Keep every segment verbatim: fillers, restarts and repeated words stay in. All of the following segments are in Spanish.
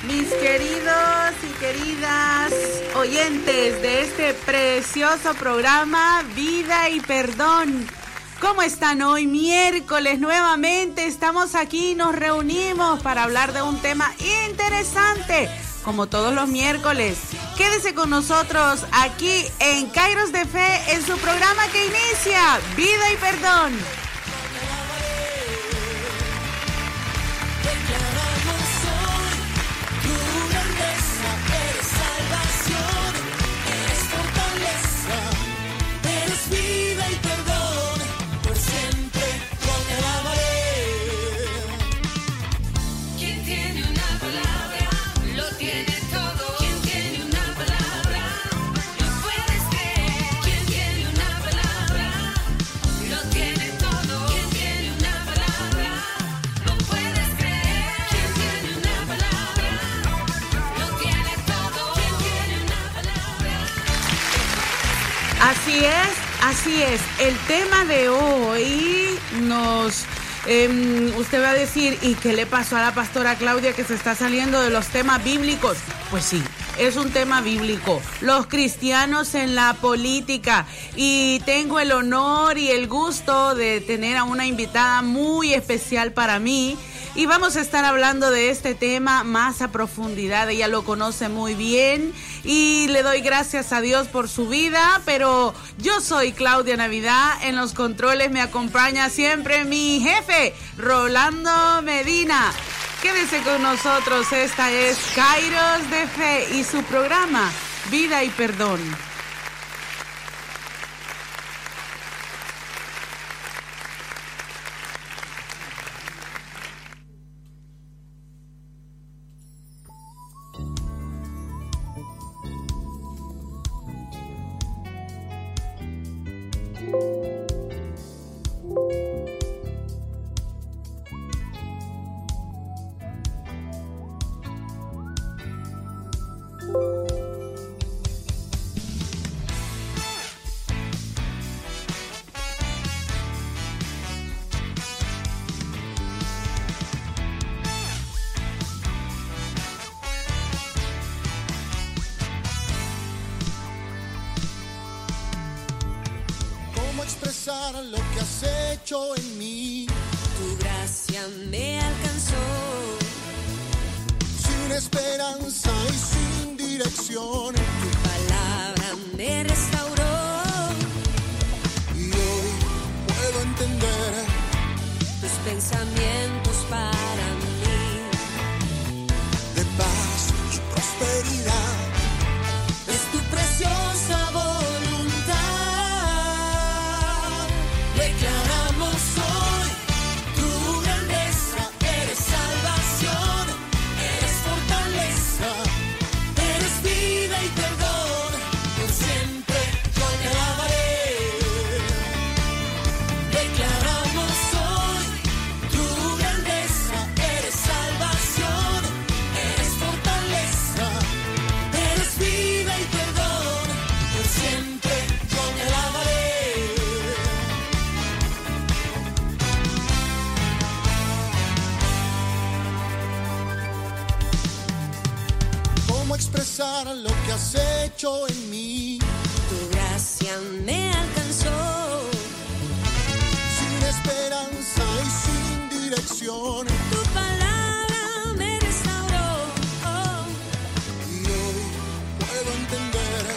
Mis queridos y queridas oyentes de este precioso programa Vida y Perdón, ¿cómo están hoy? Miércoles nuevamente estamos aquí, nos reunimos para hablar de un tema interesante, como todos los miércoles. Quédese con nosotros aquí en Kairos de Fe, en su programa que inicia Vida y Perdón. Así es, así es. El tema de hoy nos... Eh, usted va a decir, ¿y qué le pasó a la pastora Claudia que se está saliendo de los temas bíblicos? Pues sí, es un tema bíblico. Los cristianos en la política. Y tengo el honor y el gusto de tener a una invitada muy especial para mí. Y vamos a estar hablando de este tema más a profundidad. Ella lo conoce muy bien y le doy gracias a Dios por su vida. Pero yo soy Claudia Navidad. En los controles me acompaña siempre mi jefe, Rolando Medina. Quédese con nosotros. Esta es Kairos de Fe y su programa Vida y Perdón. Lo que has hecho en mí, tu gracia me alcanzó, sin esperanza y sin dirección, tu palabra me restauró, y hoy puedo entender tus pensamientos para mí, de paz y prosperidad, es tu preciosa voluntad. Declaramos hoy tu grandeza, eres salvación, eres fortaleza, eres vida y perdón, por siempre yo te alabaré. Declaramos hoy tu grandeza, eres salvación, eres fortaleza, eres vida y perdón, por siempre yo te alabaré. Expresar lo que has hecho en mí, tu gracia me alcanzó, sin esperanza y sin dirección, tu palabra me restauró, oh. y hoy puedo entender.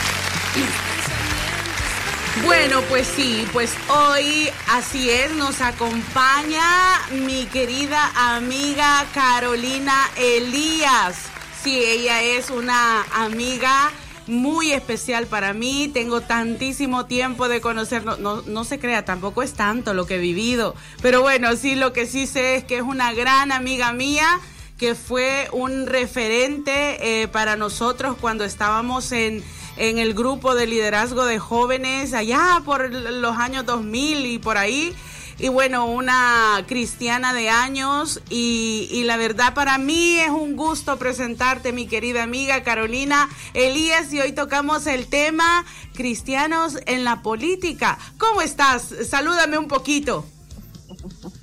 Bueno, pues sí, pues hoy así es, nos acompaña mi querida amiga Carolina Elías. Sí, ella es una amiga muy especial para mí. Tengo tantísimo tiempo de conocerlo. No, no se crea, tampoco es tanto lo que he vivido. Pero bueno, sí, lo que sí sé es que es una gran amiga mía, que fue un referente eh, para nosotros cuando estábamos en, en el grupo de liderazgo de jóvenes allá por los años dos mil y por ahí. Y bueno, una cristiana de años y, y la verdad para mí es un gusto presentarte, mi querida amiga Carolina Elías, y hoy tocamos el tema cristianos en la política. ¿Cómo estás? Salúdame un poquito.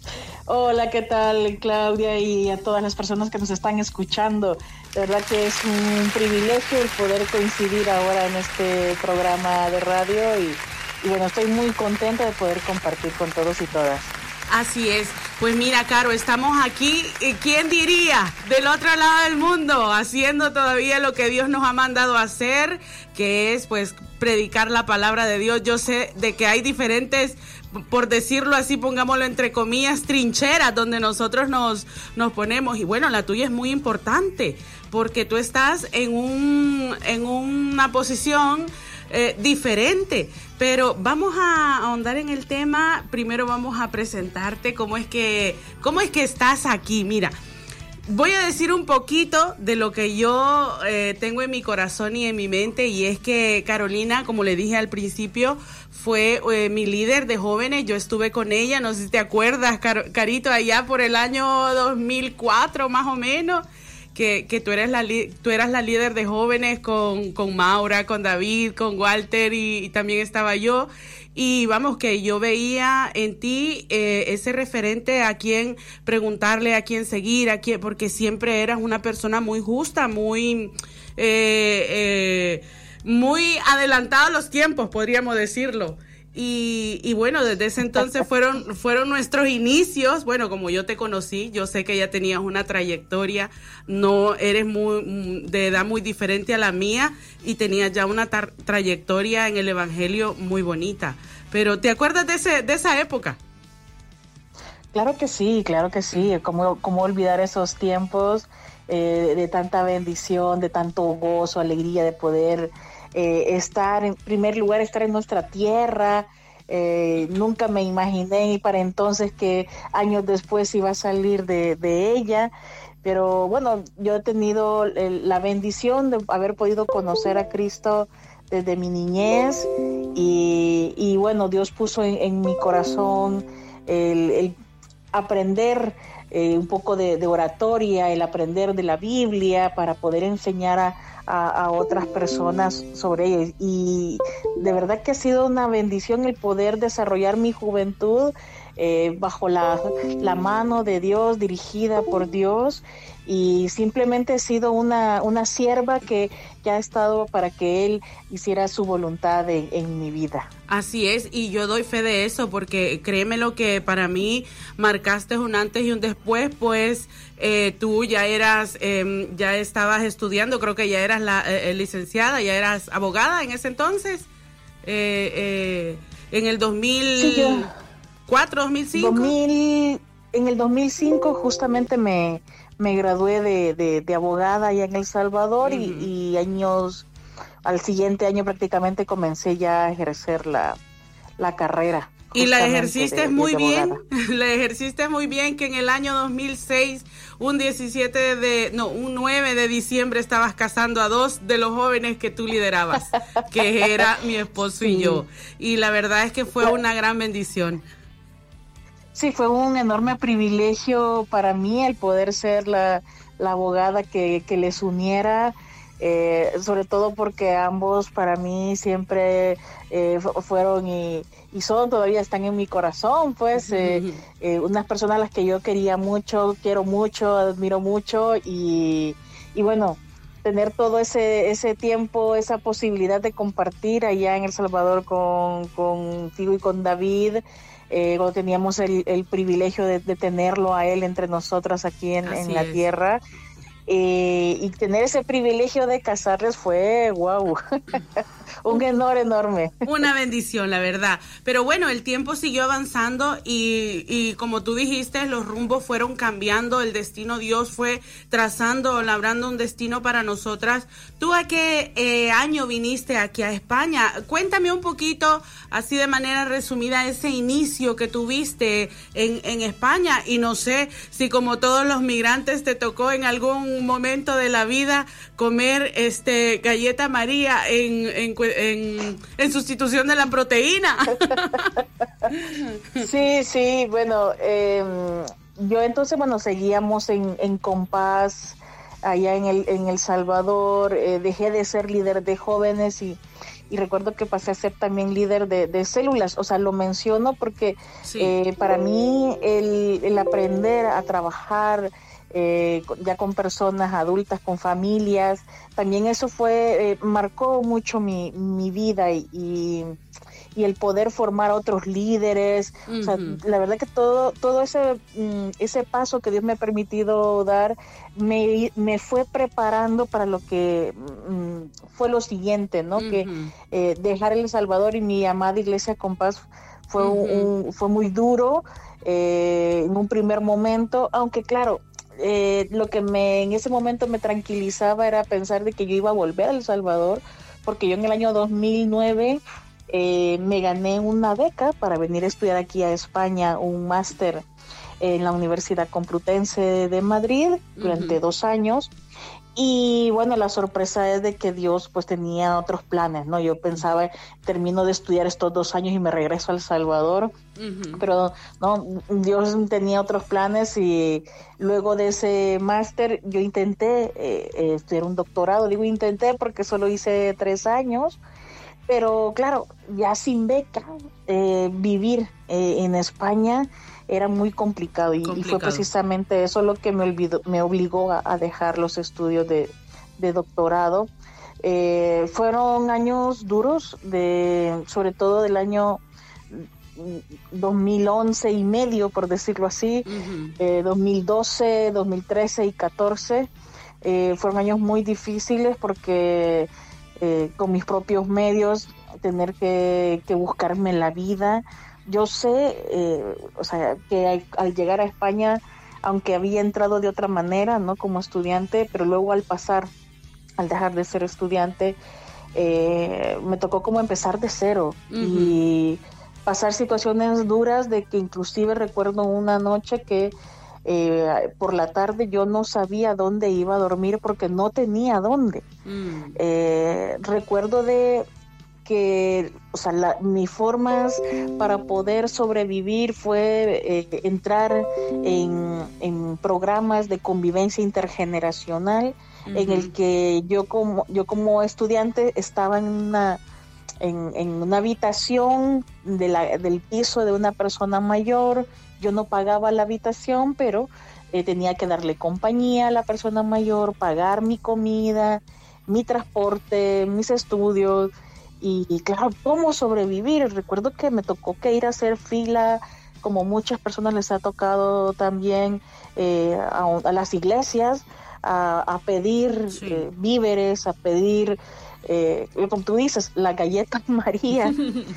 Hola, ¿qué tal, Claudia? Y a todas las personas que nos están escuchando. De verdad que es un privilegio el poder coincidir ahora en este programa de radio y, y bueno, estoy muy contenta de poder compartir con todos y todas. Así es. Pues mira, Caro, estamos aquí, ¿quién diría? Del otro lado del mundo, haciendo todavía lo que Dios nos ha mandado a hacer, que es pues predicar la palabra de Dios. Yo sé de que hay diferentes, por decirlo así, pongámoslo entre comillas, trincheras donde nosotros nos, nos ponemos. Y bueno, la tuya es muy importante, porque tú estás en un, en una posición Eh, diferente, pero vamos a ahondar en el tema. Primero vamos a presentarte cómo es que cómo es que estás aquí. Mira, voy a decir un poquito de lo que yo eh, tengo en mi corazón y en mi mente, y es que Carolina, como le dije al principio, fue eh, mi líder de jóvenes. Yo estuve con ella, no sé si te acuerdas, Car- Carito, allá por el año dos mil cuatro más o menos. Que, que tú eres la tú eras la líder de jóvenes con, con Maura, con David, con Walter y, y también estaba yo. Y vamos, que yo veía en ti eh, ese referente a quien preguntarle, a quién seguir, a quién, porque siempre eras una persona muy justa, muy, eh, eh, muy adelantada a los tiempos, podríamos decirlo. Y, y bueno, desde ese entonces fueron, fueron nuestros inicios. Bueno, como yo te conocí, yo sé que ya tenías una trayectoria, no eres muy, de edad muy diferente a la mía y tenías ya una tar- trayectoria en el Evangelio muy bonita. Pero ¿te acuerdas de ese, de esa época? Claro que sí, claro que sí. ¿Cómo, cómo olvidar esos tiempos eh, de tanta bendición, de tanto gozo, alegría de poder Eh, estar en primer lugar, estar en nuestra tierra? Eh, nunca me imaginé y para entonces que años después iba a salir de, de ella, pero bueno, yo he tenido el, la bendición de haber podido conocer a Cristo desde mi niñez y, y bueno, Dios puso en, en mi corazón el, el aprender eh, un poco de, de oratoria, el aprender de la Biblia para poder enseñar a A, a otras personas sobre ello, y de verdad que ha sido una bendición el poder desarrollar mi juventud eh, bajo la, la mano de Dios, dirigida por Dios, y simplemente he sido una, una sierva que, que ha estado para que Él hiciera su voluntad en, en mi vida. Así es, y yo doy fe de eso, porque créeme lo que para mí marcaste un antes y un después, pues eh, tú ya eras, eh, ya estabas estudiando, creo que ya eras la eh, licenciada, ya eras abogada en ese entonces, eh, eh, en el dos mil cuatro, dos mil cinco. dos mil, en el dos mil cinco justamente me, me gradué de, de, de abogada allá en El Salvador. Uh-huh. y, y años... Al siguiente año prácticamente comencé ya a ejercer la, la carrera. Y la ejerciste de, muy de bien, la ejerciste muy bien, que en el año dos mil seis, un diecisiete de, no, un nueve de diciembre estabas casando a dos de los jóvenes que tú liderabas, que era mi esposo sí. y yo. Y la verdad es que fue una gran bendición. Sí, fue un enorme privilegio para mí el poder ser la, la abogada que, que les uniera. Eh, sobre todo porque ambos para mí siempre eh, fueron y, y son, todavía están en mi corazón, pues eh, eh, unas personas a las que yo quería mucho, quiero mucho, admiro mucho y, y bueno, tener todo ese ese tiempo, esa posibilidad de compartir allá en El Salvador con contigo y con David, eh, cuando teníamos el, el privilegio de, de tenerlo a él entre nosotras aquí en, en la tierra. Eh, y tener ese privilegio de casarles fue wow, un honor enorme. Una bendición, la verdad. Pero bueno, el tiempo siguió avanzando y, y como tú dijiste, los rumbos fueron cambiando, el destino, Dios fue trazando, labrando un destino para nosotras. ¿Tú a qué eh, año viniste aquí a España? Cuéntame un poquito, así de manera resumida, ese inicio que tuviste en, en España, y no sé si como todos los migrantes te tocó en algún momento de la vida comer este galleta María en, en, en, en sustitución de la proteína. Sí, sí, bueno, eh, yo entonces, bueno, seguíamos en, en Compás allá en el, en El Salvador, eh, dejé de ser líder de jóvenes y, y recuerdo que pasé a ser también líder de, de células. O sea, lo menciono porque sí. eh, para mí el, el aprender a trabajar eh, ya con personas adultas, con familias, también eso fue, eh, marcó mucho mi, mi vida y, y, y el poder formar otros líderes. Uh-huh. O sea, la verdad que todo, todo ese, ese paso que Dios me ha permitido dar me, me fue preparando para lo que um, fue lo siguiente, ¿no? Uh-huh. Que eh, dejar El Salvador y mi amada Iglesia Compás fue, uh-huh. un, fue muy duro eh, en un primer momento, aunque claro, Eh, lo que me en ese momento me tranquilizaba era pensar de que yo iba a volver a El Salvador, porque yo en el año dos mil nueve eh, me gané una beca para venir a estudiar aquí a España, un máster en la Universidad Complutense de Madrid durante uh-huh. dos años. Y bueno, la sorpresa es de que Dios pues tenía otros planes, ¿no? Yo pensaba, termino de estudiar estos dos años y me regreso a El Salvador, uh-huh. pero no, Dios tenía otros planes y luego de ese máster yo intenté eh, eh, estudiar un doctorado. Digo intenté porque solo hice tres años, pero claro, ya sin beca, eh, vivir eh, en España era muy complicado y, complicado y fue precisamente eso lo que me, olvidó, me obligó a, a dejar los estudios de, de doctorado. Eh, fueron años duros, de, sobre todo del año dos mil once y medio, por decirlo así, uh-huh. eh, dos mil doce, dos mil trece y catorce. Eh, fueron años muy difíciles porque eh, con mis propios medios, tener que, que buscarme la vida. Yo sé, eh, o sea, que al, al llegar a España, aunque había entrado de otra manera, ¿no? Como estudiante, pero luego al pasar, al dejar de ser estudiante, eh, me tocó como empezar de cero uh-huh. y pasar situaciones duras de que inclusive recuerdo una noche que eh, por la tarde yo no sabía dónde iba a dormir porque no tenía dónde. Uh-huh. Eh, recuerdo de que, o sea, la, mis formas para poder sobrevivir fue eh, entrar en, en programas de convivencia intergeneracional, uh-huh. en el que yo como yo como estudiante estaba en una en, en una habitación de la, del piso de una persona mayor. Yo no pagaba la habitación, pero eh, tenía que darle compañía a la persona mayor, pagar mi comida, mi transporte, mis estudios. Y, y claro, ¿cómo sobrevivir? Recuerdo que me tocó que ir a hacer fila, como muchas personas les ha tocado también, eh, a, a las iglesias, a, a pedir sí. eh, víveres, a pedir, eh, como tú dices, la galleta María.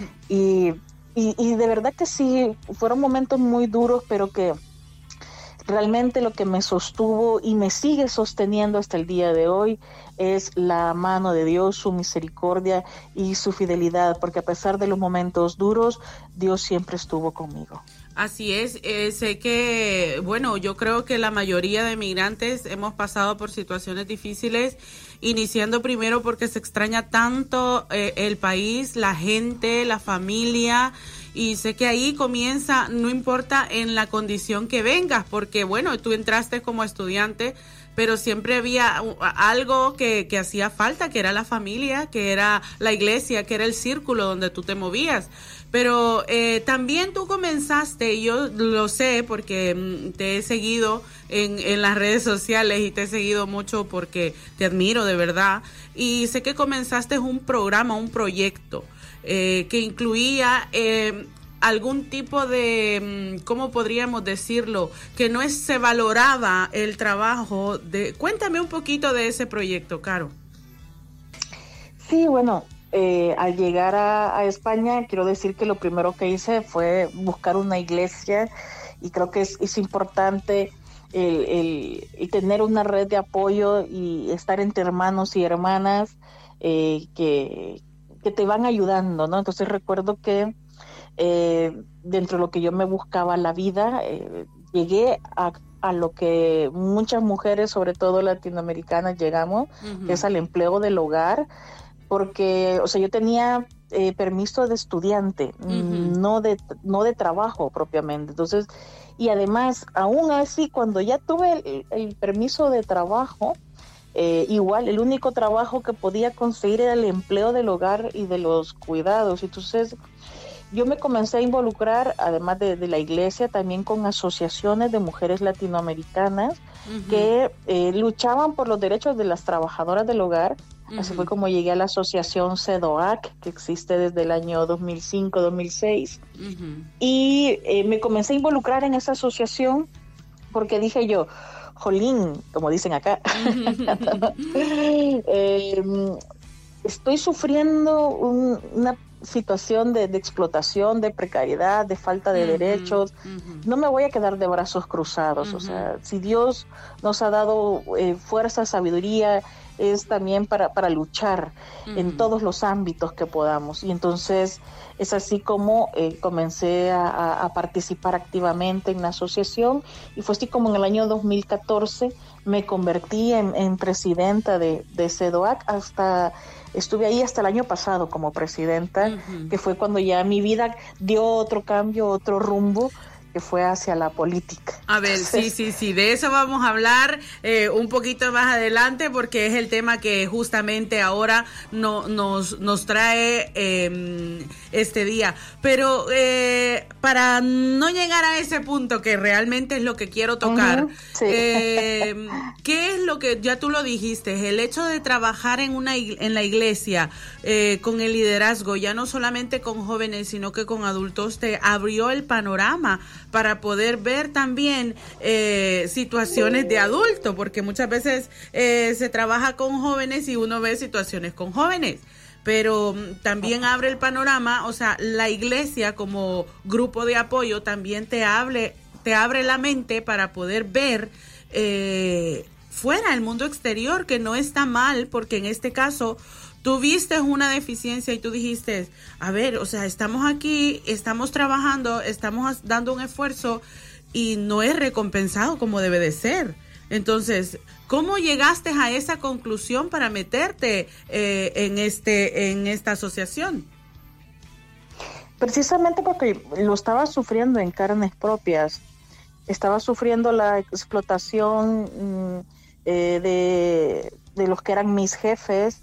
y, y, y de verdad que sí, fueron momentos muy duros, pero que realmente lo que me sostuvo y me sigue sosteniendo hasta el día de hoy es la mano de Dios, su misericordia y su fidelidad, porque a pesar de los momentos duros, Dios siempre estuvo conmigo. Así es, eh, sé que, bueno, yo creo que la mayoría de migrantes hemos pasado por situaciones difíciles, iniciando primero porque se extraña tanto eh, el país, la gente, la familia. Y sé que ahí comienza, no importa en la condición que vengas, porque bueno, tú entraste como estudiante, pero siempre había algo que, que hacía falta, que era la familia, que era la iglesia, que era el círculo donde tú te movías. Pero eh, también tú comenzaste, y yo lo sé porque te he seguido en, en las redes sociales y te he seguido mucho porque te admiro de verdad, y sé que comenzaste un programa, un proyecto Eh, que incluía eh, algún tipo de, ¿cómo podríamos decirlo? Que no es, se valoraba el trabajo de... Cuéntame un poquito de ese proyecto, Caro. Sí, bueno, eh, al llegar a, a España, quiero decir que lo primero que hice fue buscar una iglesia, y creo que es, es importante el, el, el tener una red de apoyo y estar entre hermanos y hermanas eh, que... que te van ayudando, ¿no? Entonces recuerdo que eh, dentro de lo que yo me buscaba la vida, eh, llegué a, a lo que muchas mujeres, sobre todo latinoamericanas, llegamos, uh-huh. que es al empleo del hogar, porque, o sea, yo tenía eh, permiso de estudiante, uh-huh. no de no de trabajo propiamente. Entonces, y además, aún así, cuando ya tuve el, el permiso de trabajo, eh, igual el único trabajo que podía conseguir era el empleo del hogar y de los cuidados. Entonces yo me comencé a involucrar, además de, de la iglesia, también con asociaciones de mujeres latinoamericanas uh-huh. que eh, luchaban por los derechos de las trabajadoras del hogar. Uh-huh. Así fue como llegué a la asociación CEDOAC, que existe desde el año dos mil cinco, dos mil seis. Uh-huh. Y eh, me comencé a involucrar en esa asociación porque dije yo, jolín, como dicen acá, uh-huh. eh, estoy sufriendo un, una situación de, de explotación, de precariedad, de falta de uh-huh, derechos. Uh-huh. No me voy a quedar de brazos cruzados. Uh-huh. O sea, si Dios nos ha dado eh, fuerza, sabiduría, es también para, para luchar uh-huh. en todos los ámbitos que podamos. Y entonces es así como eh, comencé a, a, a participar activamente en la asociación, y fue así como en el año dos mil catorce me convertí en, en presidenta de, de CEDOAC. Hasta estuve ahí hasta el año pasado como presidenta, uh-huh. que fue cuando ya mi vida dio otro cambio, otro rumbo, que fue hacia la política. A ver, sí, sí, sí, de eso vamos a hablar eh, un poquito más adelante, porque es el tema que justamente ahora no, nos, nos trae eh, este día. Pero eh, para no llegar a ese punto, que realmente es lo que quiero tocar, uh-huh, sí. eh, ¿qué es lo que, ya tú lo dijiste, el hecho de trabajar en, una, en la iglesia eh, con el liderazgo, ya no solamente con jóvenes, sino que con adultos, te abrió el panorama para poder ver también eh, situaciones de adulto, porque muchas veces eh, se trabaja con jóvenes y uno ve situaciones con jóvenes, pero también abre el panorama, o sea, la iglesia como grupo de apoyo también te abre, te abre la mente para poder ver eh, fuera el mundo exterior, que no está mal, porque en este caso tú viste una deficiencia y tú dijiste, a ver, o sea, estamos aquí, estamos trabajando, estamos dando un esfuerzo y no es recompensado como debe de ser. Entonces, ¿cómo llegaste a esa conclusión para meterte eh, en este en esta asociación? Precisamente porque lo estaba sufriendo en carnes propias. Estaba sufriendo la explotación eh, de, de los que eran mis jefes,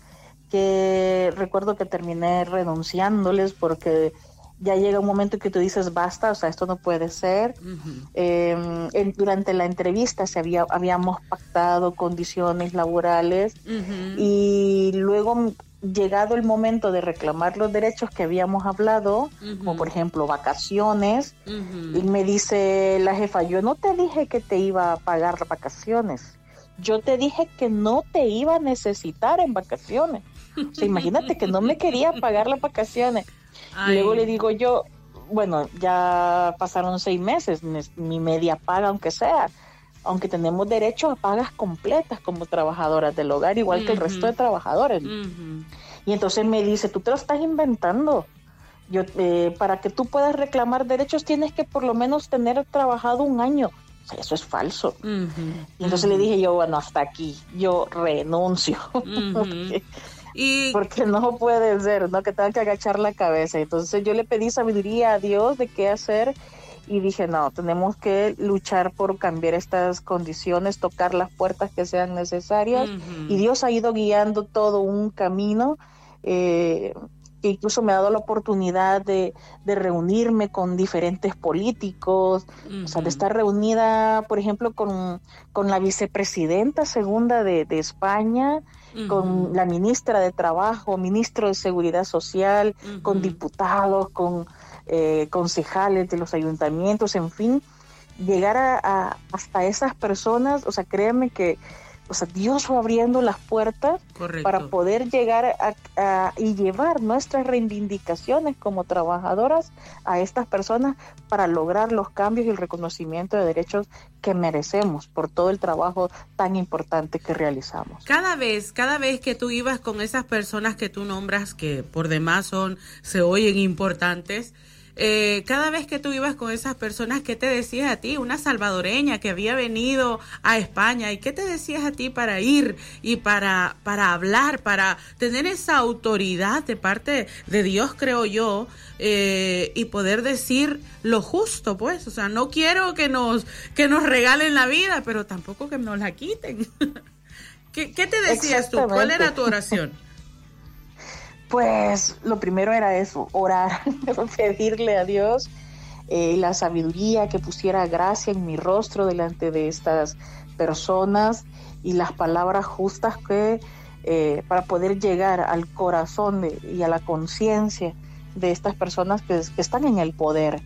que recuerdo que terminé renunciándoles porque ya llega un momento que tú dices basta, o sea, esto no puede ser. Uh-huh. Eh, en, durante la entrevista se había habíamos pactado condiciones laborales uh-huh. y luego, llegado el momento de reclamar los derechos que habíamos hablado, uh-huh. como por ejemplo vacaciones, uh-huh. y me dice la jefa, yo no te dije que te iba a pagar las vacaciones, yo te dije que no te iba a necesitar en vacaciones. O sea, imagínate que no me quería pagar las vacaciones. Ay. Luego le digo yo, bueno, ya pasaron seis meses, mi media paga aunque sea, aunque tenemos derecho a pagas completas como trabajadoras del hogar, igual uh-huh. que el resto de trabajadores. Uh-huh. Y entonces me dice, tú te lo estás inventando. Yo, eh, para que tú puedas reclamar derechos tienes que por lo menos tener trabajado un año. O sea, eso es falso. Uh-huh. Y entonces uh-huh. le dije yo, bueno, hasta aquí, yo renuncio. Uh-huh. porque, y... porque no puede ser, ¿no? Que tenga que agachar la cabeza. Entonces yo le pedí sabiduría a Dios de qué hacer y dije, no, tenemos que luchar por cambiar estas condiciones, tocar las puertas que sean necesarias. Uh-huh. Y Dios ha ido guiando todo un camino eh, que incluso me ha dado la oportunidad de, de reunirme con diferentes políticos, uh-huh. o sea, de estar reunida, por ejemplo, con, con la vicepresidenta segunda de, de España, uh-huh. con la ministra de Trabajo, ministro de Seguridad Social, uh-huh. con diputados, con eh, concejales de los ayuntamientos, en fin, llegar a, a hasta esas personas, o sea, créanme que o sea, Dios fue abriendo las puertas. Correcto. Para poder llegar a, a, y llevar nuestras reivindicaciones como trabajadoras a estas personas para lograr los cambios y el reconocimiento de derechos que merecemos por todo el trabajo tan importante que realizamos. Cada vez, cada vez que tú ibas con esas personas que tú nombras, que por demás son, se oyen importantes, Eh, cada vez que tú ibas con esas personas, ¿qué te decías a ti? Una salvadoreña que había venido a España, ¿y qué te decías a ti para ir y para, para hablar, para tener esa autoridad de parte de Dios, creo yo, eh, y poder decir lo justo, pues? O sea, no quiero que nos, que nos regalen la vida, pero tampoco que nos la quiten. ¿Qué, qué te decías tú? ¿Cuál era tu oración? Pues lo primero era eso, orar, pedirle a Dios eh, la sabiduría, que pusiera gracia en mi rostro delante de estas personas y las palabras justas que eh, para poder llegar al corazón de, y a la conciencia de estas personas que, que están en el poder.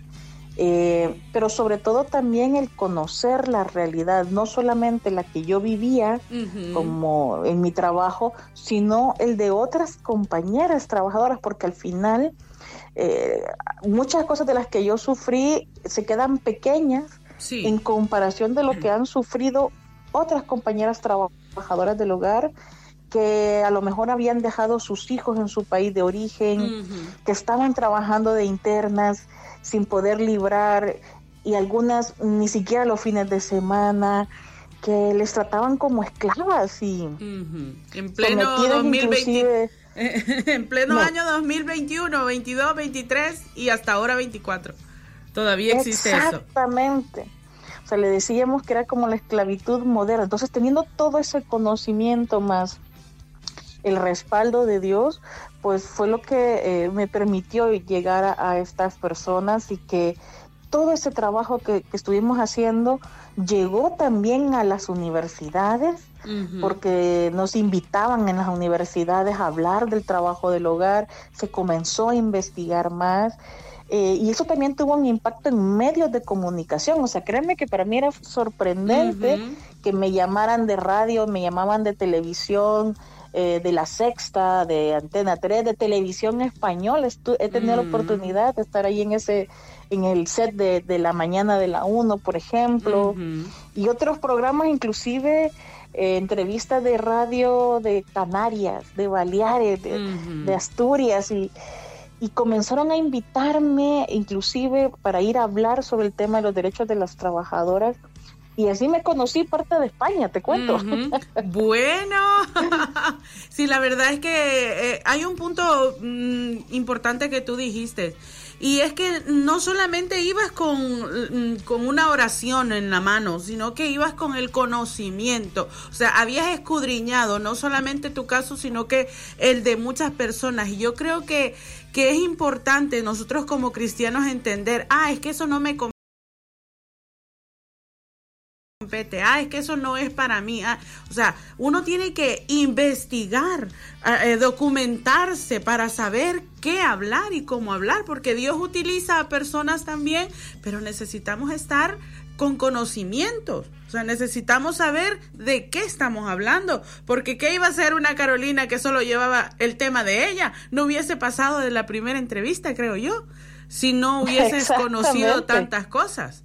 Eh, pero sobre todo también el conocer la realidad, no solamente la que yo vivía uh-huh. como en mi trabajo, sino el de otras compañeras trabajadoras, porque al final eh, muchas cosas de las que yo sufrí se quedan pequeñas sí. en comparación de lo que han sufrido otras compañeras trabajadoras del hogar, que a lo mejor habían dejado sus hijos en su país de origen, uh-huh. que estaban trabajando de internas sin poder librar, y algunas ni siquiera los fines de semana, que les trataban como esclavas y uh-huh. en pleno dos mil veinte, en pleno no. año dos mil veintiuno, veintidós, veintitrés y hasta ahora veinticuatro. Todavía existe Exactamente. eso. Exactamente. O sea, le decíamos que era como la esclavitud moderna. Entonces, teniendo todo ese conocimiento más el respaldo de Dios, pues fue lo que eh, me permitió llegar a, a estas personas, y que todo ese trabajo que, que estuvimos haciendo llegó también a las universidades, uh-huh. porque nos invitaban en las universidades a hablar del trabajo del hogar, se comenzó a investigar más, eh, y eso también tuvo un impacto en medios de comunicación. O sea, créanme que para mí era sorprendente uh-huh. que me llamaran de radio, me llamaban de televisión, Eh, de La Sexta, de Antena tres, de televisión española. Estu- he tenido mm. la oportunidad de estar ahí en ese, en el set de, de la mañana de la uno, por ejemplo, mm-hmm. y otros programas, inclusive eh, entrevistas de radio de Canarias, de Baleares, de, mm-hmm. de Asturias, y, y comenzaron a invitarme, inclusive para ir a hablar sobre el tema de los derechos de las trabajadoras. Y así me conocí parte de España, te cuento. Uh-huh. Bueno, sí, la verdad es que eh, hay un punto mm, importante que tú dijiste, y es que no solamente ibas con, con una oración en la mano, sino que ibas con el conocimiento. O sea, habías escudriñado no solamente tu caso, sino que el de muchas personas. Y yo creo que, que es importante nosotros como cristianos entender, ah, es que eso no me compete. Ah, es que eso no es para mí. Ah, o sea, uno tiene que investigar, eh, documentarse para saber qué hablar y cómo hablar, porque Dios utiliza a personas también, pero necesitamos estar con conocimientos. O sea, necesitamos saber de qué estamos hablando, porque ¿qué iba a ser una Carolina que solo llevaba el tema de ella? No hubiese pasado de la primera entrevista, creo yo, si no hubieses conocido tantas cosas.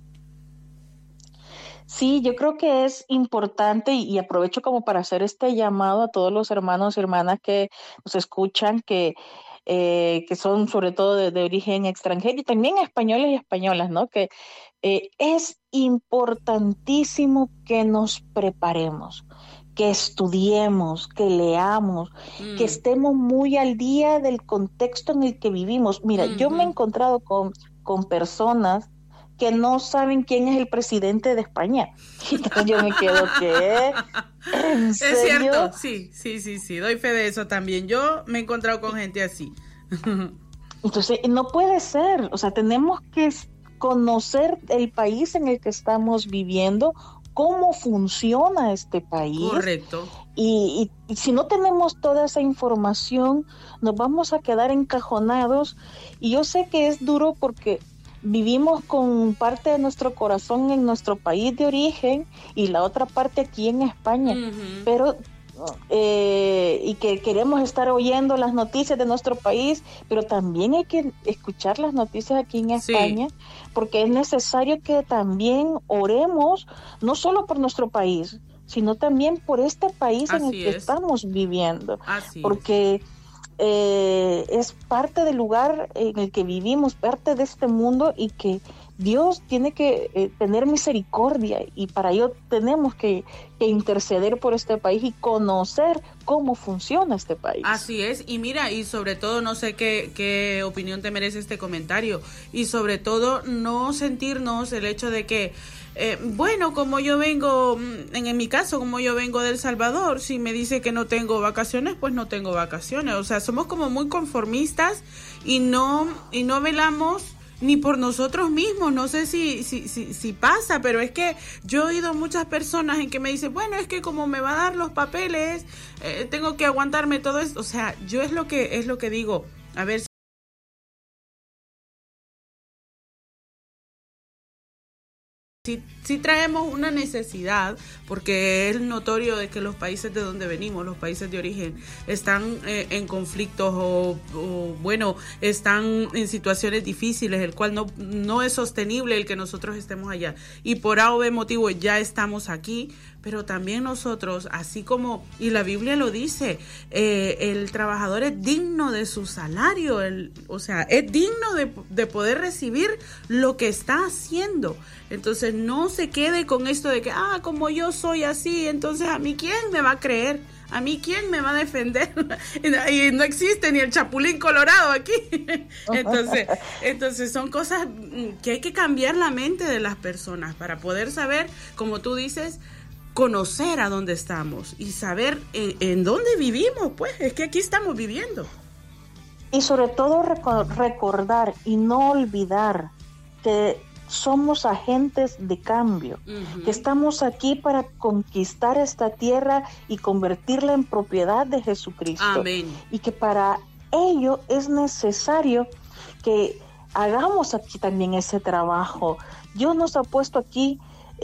Sí, yo creo que es importante, y, y aprovecho como para hacer este llamado a todos los hermanos y hermanas que nos escuchan, que, eh, que son sobre todo de, de origen extranjero, y también españoles y españolas, ¿no? Que eh, es importantísimo que nos preparemos, que estudiemos, que leamos, mm. que estemos muy al día del contexto en el que vivimos. Mira, mm-hmm. yo me he encontrado con, con personas que no saben quién es el presidente de España. Entonces yo me quedo, ¿qué? ¿En es serio? Cierto, sí, sí, sí, sí, doy fe de eso también. Yo me he encontrado con gente así. Entonces, no puede ser. O sea, tenemos que conocer el país en el que estamos viviendo, cómo funciona este país. Correcto. Y, y, y si no tenemos toda esa información, nos vamos a quedar encajonados. Y yo sé que es duro porque vivimos con parte de nuestro corazón en nuestro país de origen y la otra parte aquí en España, uh-huh. pero eh, y que queremos estar oyendo las noticias de nuestro país, pero también hay que escuchar las noticias aquí en España, sí. porque es necesario que también oremos no solo por nuestro país, sino también por este país Así en el que es. estamos viviendo, Así porque es. Eh, es parte del lugar en el que vivimos, parte de este mundo, y que Dios tiene que eh, tener misericordia y para ello tenemos que, que interceder por este país y conocer cómo funciona este país. Así es, y mira, y sobre todo, no sé qué, qué opinión te merece este comentario, y sobre todo no sentirnos el hecho de que Eh, bueno, como yo vengo, en, en mi caso, como yo vengo de El Salvador, si me dice que no tengo vacaciones, pues no tengo vacaciones. O sea, somos como muy conformistas y no, y no velamos ni por nosotros mismos. No sé si, si, si, si pasa, pero es que yo he oído muchas personas en que me dicen, bueno, es que como me va a dar los papeles, eh, tengo que aguantarme todo esto. O sea, yo es lo que, es lo que digo. A ver, Si, si traemos una necesidad, porque es notorio de que los países de donde venimos, los países de origen, están eh, en conflictos o, o, bueno, están en situaciones difíciles, el cual no, no es sostenible el que nosotros estemos allá. Y por A o B motivo ya estamos aquí, pero también nosotros, así como, y la Biblia lo dice, eh, el trabajador es digno de su salario, el, o sea, es digno de, de poder recibir lo que está haciendo. Entonces no se quede con esto de que, ah, como yo soy así, entonces a mí quién me va a creer, a mí quién me va a defender. Y no existe ni el chapulín colorado aquí. Entonces, entonces son cosas que hay que cambiar la mente de las personas para poder saber, como tú dices, conocer a dónde estamos y saber en, en dónde vivimos, pues es que aquí estamos viviendo. Y sobre todo reco- recordar y no olvidar que somos agentes de cambio, uh-huh. que estamos aquí para conquistar esta tierra y convertirla en propiedad de Jesucristo. Amén. Y que para ello es necesario que hagamos aquí también ese trabajo. Dios nos ha puesto aquí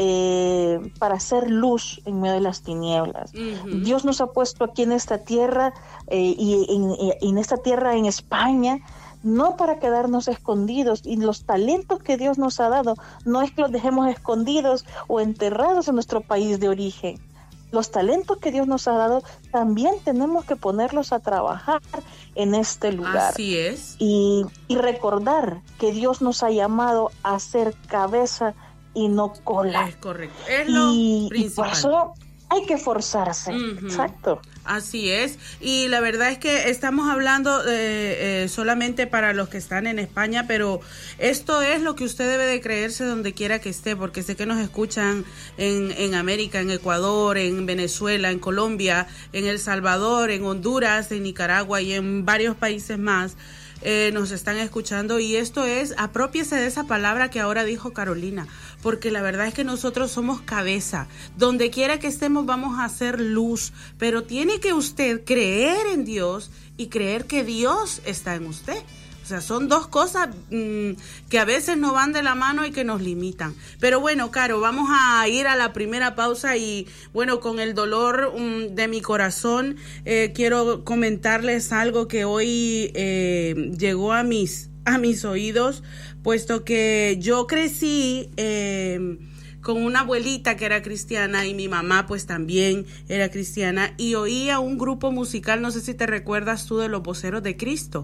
Eh, para hacer luz en medio de las tinieblas. Uh-huh. Dios nos ha puesto aquí en esta tierra eh, y en, en esta tierra en España, no para quedarnos escondidos, y los talentos que Dios nos ha dado no es que los dejemos escondidos o enterrados en nuestro país de origen. Los talentos que Dios nos ha dado también tenemos que ponerlos a trabajar en este lugar. Así es. Y, y recordar que Dios nos ha llamado a ser cabeza y no cola. Es correcto, es lo y, principal. Y por eso hay que forzarse. Uh-huh. Exacto. Así es, y la verdad es que estamos hablando eh, eh, solamente para los que están en España, pero esto es lo que usted debe de creerse donde quiera que esté, porque sé que nos escuchan en, en América, en Ecuador, en Venezuela, en Colombia, en El Salvador, en Honduras, en Nicaragua y en varios países más. Eh, nos están escuchando, y esto es, apropiese de esa palabra que ahora dijo Carolina, porque la verdad es que nosotros somos cabeza, donde quiera que estemos vamos a hacer luz, pero tiene que usted creer en Dios y creer que Dios está en usted. O sea, son dos cosas mmm, que a veces no van de la mano y que nos limitan. Pero bueno, Caro, vamos a ir a la primera pausa y bueno, con el dolor um, de mi corazón, eh, quiero comentarles algo que hoy eh, llegó a mis, a mis oídos, puesto que yo crecí eh, con una abuelita que era cristiana y mi mamá pues también era cristiana, y oía un grupo musical, no sé si te recuerdas tú, de los Voceros de Cristo.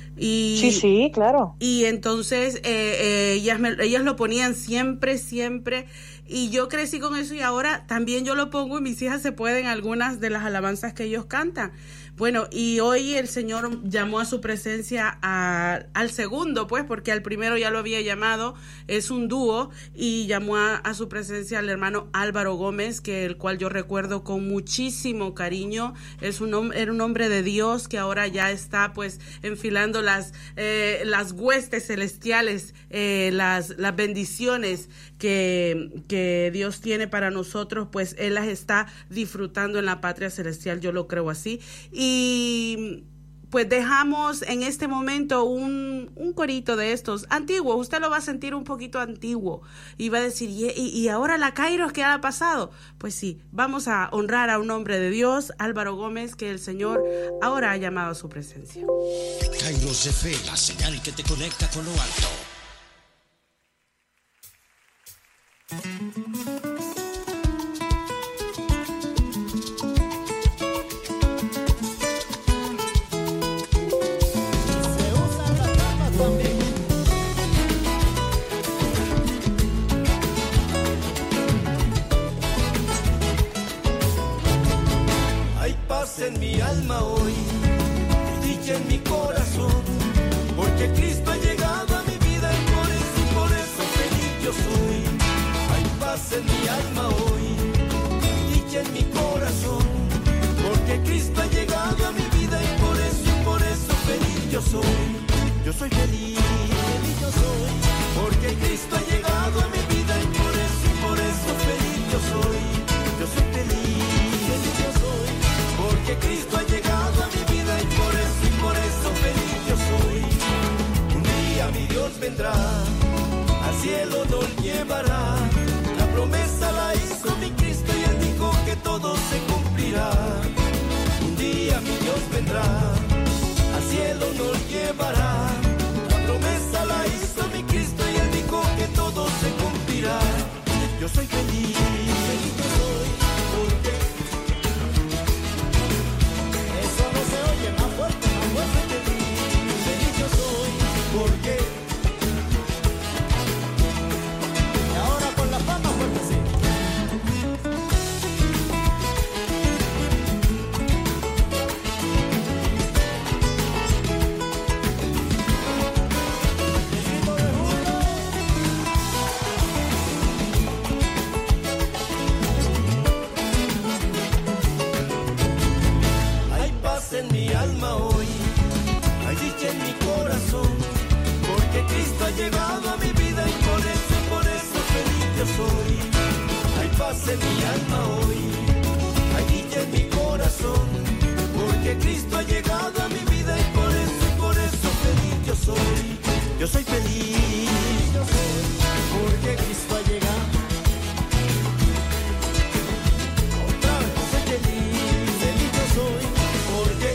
Y, sí, sí, claro. Y entonces eh, eh, ellas, me, ellas lo ponían siempre, siempre, y yo crecí con eso, y ahora también yo lo pongo y mis hijas se pueden algunas de las alabanzas que ellos cantan. Bueno, y hoy el Señor llamó a su presencia a, al segundo, pues, porque al primero ya lo había llamado, es un dúo, y llamó a, a su presencia al hermano Álvaro Gómez, que el cual yo recuerdo con muchísimo cariño. Es un era un hombre de Dios que ahora ya está, pues, enfilando las eh, las huestes celestiales, eh, las las bendiciones que que Dios tiene para nosotros, pues él las está disfrutando en la patria celestial, yo lo creo así. Y pues dejamos en este momento un, un corito de estos antiguos. Usted lo va a sentir un poquito antiguo y va a decir, ¿y, y, y ahora la Kairos qué ha pasado? Pues sí, vamos a honrar a un hombre de Dios, Álvaro Gómez, que el Señor ahora ha llamado a su presencia. Kairos F M, la señal que te conecta con lo alto. dicha en mi corazón, porque Cristo ha llegado a mi vida y por eso, y por eso feliz yo soy. Hay paz en mi alma hoy, dicha en mi corazón, porque Cristo ha llegado a mi vida y por eso, y por eso feliz yo soy. Yo soy feliz, feliz yo soy, porque Cristo ha llegado a mi vida y por eso, y por eso feliz yo soy. Yo soy feliz, feliz yo soy, porque Cristo ha llegado a mi vida y por eso, y por eso feliz yo soy. Un día mi Dios vendrá, al cielo nos llevará, la promesa la hizo mi Cristo y Él dijo que todo se cumplirá. Un día mi Dios vendrá, al cielo nos llevará, la promesa la hizo mi Cristo y Él dijo que todo se cumplirá. Yo soy feliz, feliz yo soy, porque eso no se oye más fuerte, más fuerte que feliz, feliz yo soy, porque y ahora con la palma fuerte sí. En mi alma hoy, hay dicha en mi corazón, porque Cristo ha llegado a mi vida y por eso, y por eso feliz yo soy. Hay paz en mi alma hoy, hay dicha en mi corazón, porque Cristo ha llegado a mi vida y por eso, y por eso feliz yo soy. Yo soy feliz, yo soy, porque Cristo ha llegado. Otra vez, yo soy feliz, feliz yo soy. Porque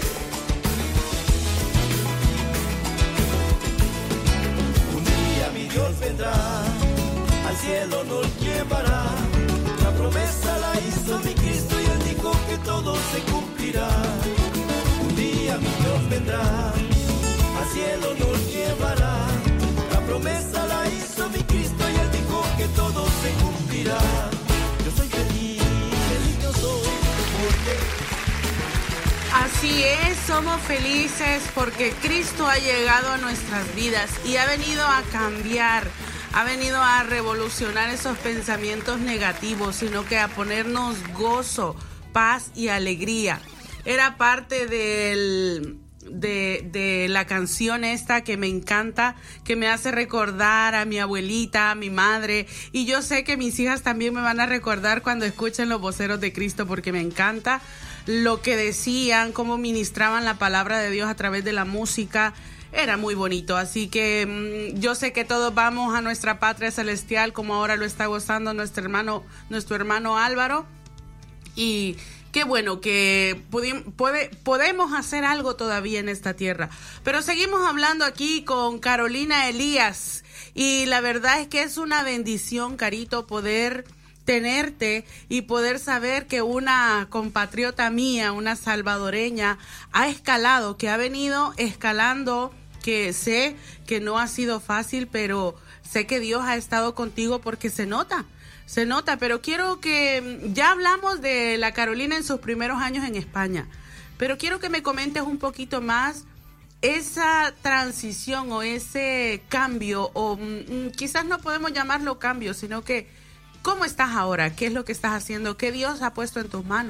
un día mi Dios vendrá, al cielo nos llevará, la promesa la hizo mi Cristo y Él dijo que todo se cumplirá. Un día mi Dios vendrá, al cielo nos llevará, la promesa la hizo mi Cristo y Él dijo que todo se cumplirá. Yo soy feliz, feliz yo soy, porque así es, somos felices porque Cristo ha llegado a nuestras vidas y ha venido a cambiar, ha venido a revolucionar esos pensamientos negativos, sino que a ponernos gozo, paz y alegría. Era parte del, de, de la canción esta que me encanta, que me hace recordar a mi abuelita, a mi madre, y yo sé que mis hijas también me van a recordar cuando escuchen Los Voceros de Cristo, porque me encanta lo que decían, cómo ministraban la palabra de Dios a través de la música. Era muy bonito, así que mmm, yo sé que todos vamos a nuestra patria celestial, como ahora lo está gozando nuestro hermano, nuestro hermano Álvaro, y qué bueno que pudi- puede, podemos hacer algo todavía en esta tierra. Pero seguimos hablando aquí con Carolina Elías, y la verdad es que es una bendición, Carito, poder tenerte y poder saber que una compatriota mía, una salvadoreña, ha escalado, que ha venido escalando, que sé que no ha sido fácil, pero sé que Dios ha estado contigo porque se nota, se nota. Pero quiero que, ya hablamos de la Carolina en sus primeros años en España, pero quiero que me comentes un poquito más esa transición o ese cambio, o mm, quizás no podemos llamarlo cambio, sino que ¿cómo estás ahora? ¿Qué es lo que estás haciendo? ¿Qué Dios ha puesto en tus manos?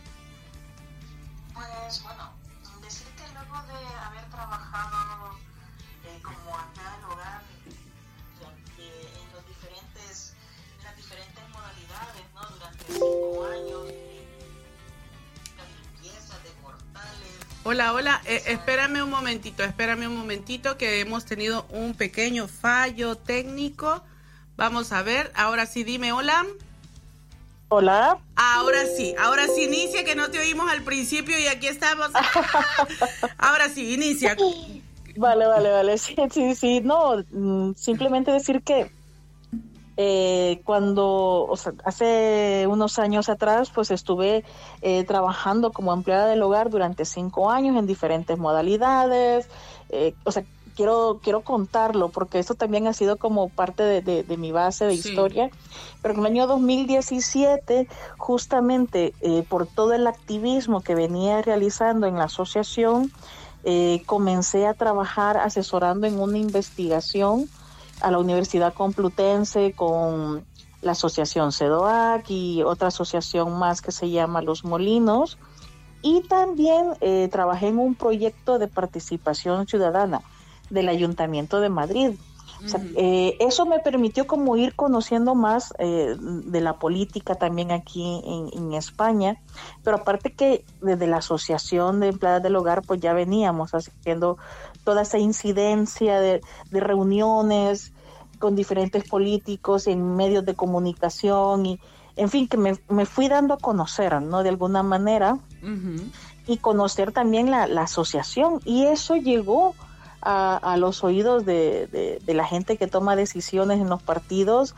Pues bueno, decir que luego de haber trabajado eh, como empleada del hogar eh, en los diferentes, en las diferentes modalidades, ¿no? Durante cinco años, eh, la limpieza de portales. Hola, hola, eh, espérame un momentito, espérame un momentito que hemos tenido un pequeño fallo técnico. Vamos a ver, ahora sí, dime hola. Hola. Ahora sí, ahora sí, inicia, que no te oímos al principio y aquí estamos. Ahora sí, inicia. Vale, vale, vale, sí, sí, sí, no, simplemente decir que eh, cuando, o sea, hace unos años atrás, pues estuve eh, trabajando como empleada del hogar durante cinco años en diferentes modalidades, eh, o sea, Quiero, quiero contarlo porque esto también ha sido como parte de, de, de mi base de sí. historia. Pero en el año dos mil diecisiete, justamente eh, por todo el activismo que venía realizando en la asociación, eh, comencé a trabajar asesorando en una investigación a la Universidad Complutense con la asociación CEDOAC y otra asociación más que se llama Los Molinos, y también eh, trabajé en un proyecto de participación ciudadana del Ayuntamiento de Madrid. O sea, eh, eso me permitió como ir conociendo más eh, de la política también aquí en, en España, pero aparte que desde la Asociación de Empleadas del Hogar pues ya veníamos haciendo toda esa incidencia de, de reuniones con diferentes políticos en medios de comunicación y en fin, que me, me fui dando a conocer, ¿no? De alguna manera, uh-huh. y conocer también la, la asociación, y eso llegó A, a los oídos de, de, de la gente que toma decisiones en los partidos,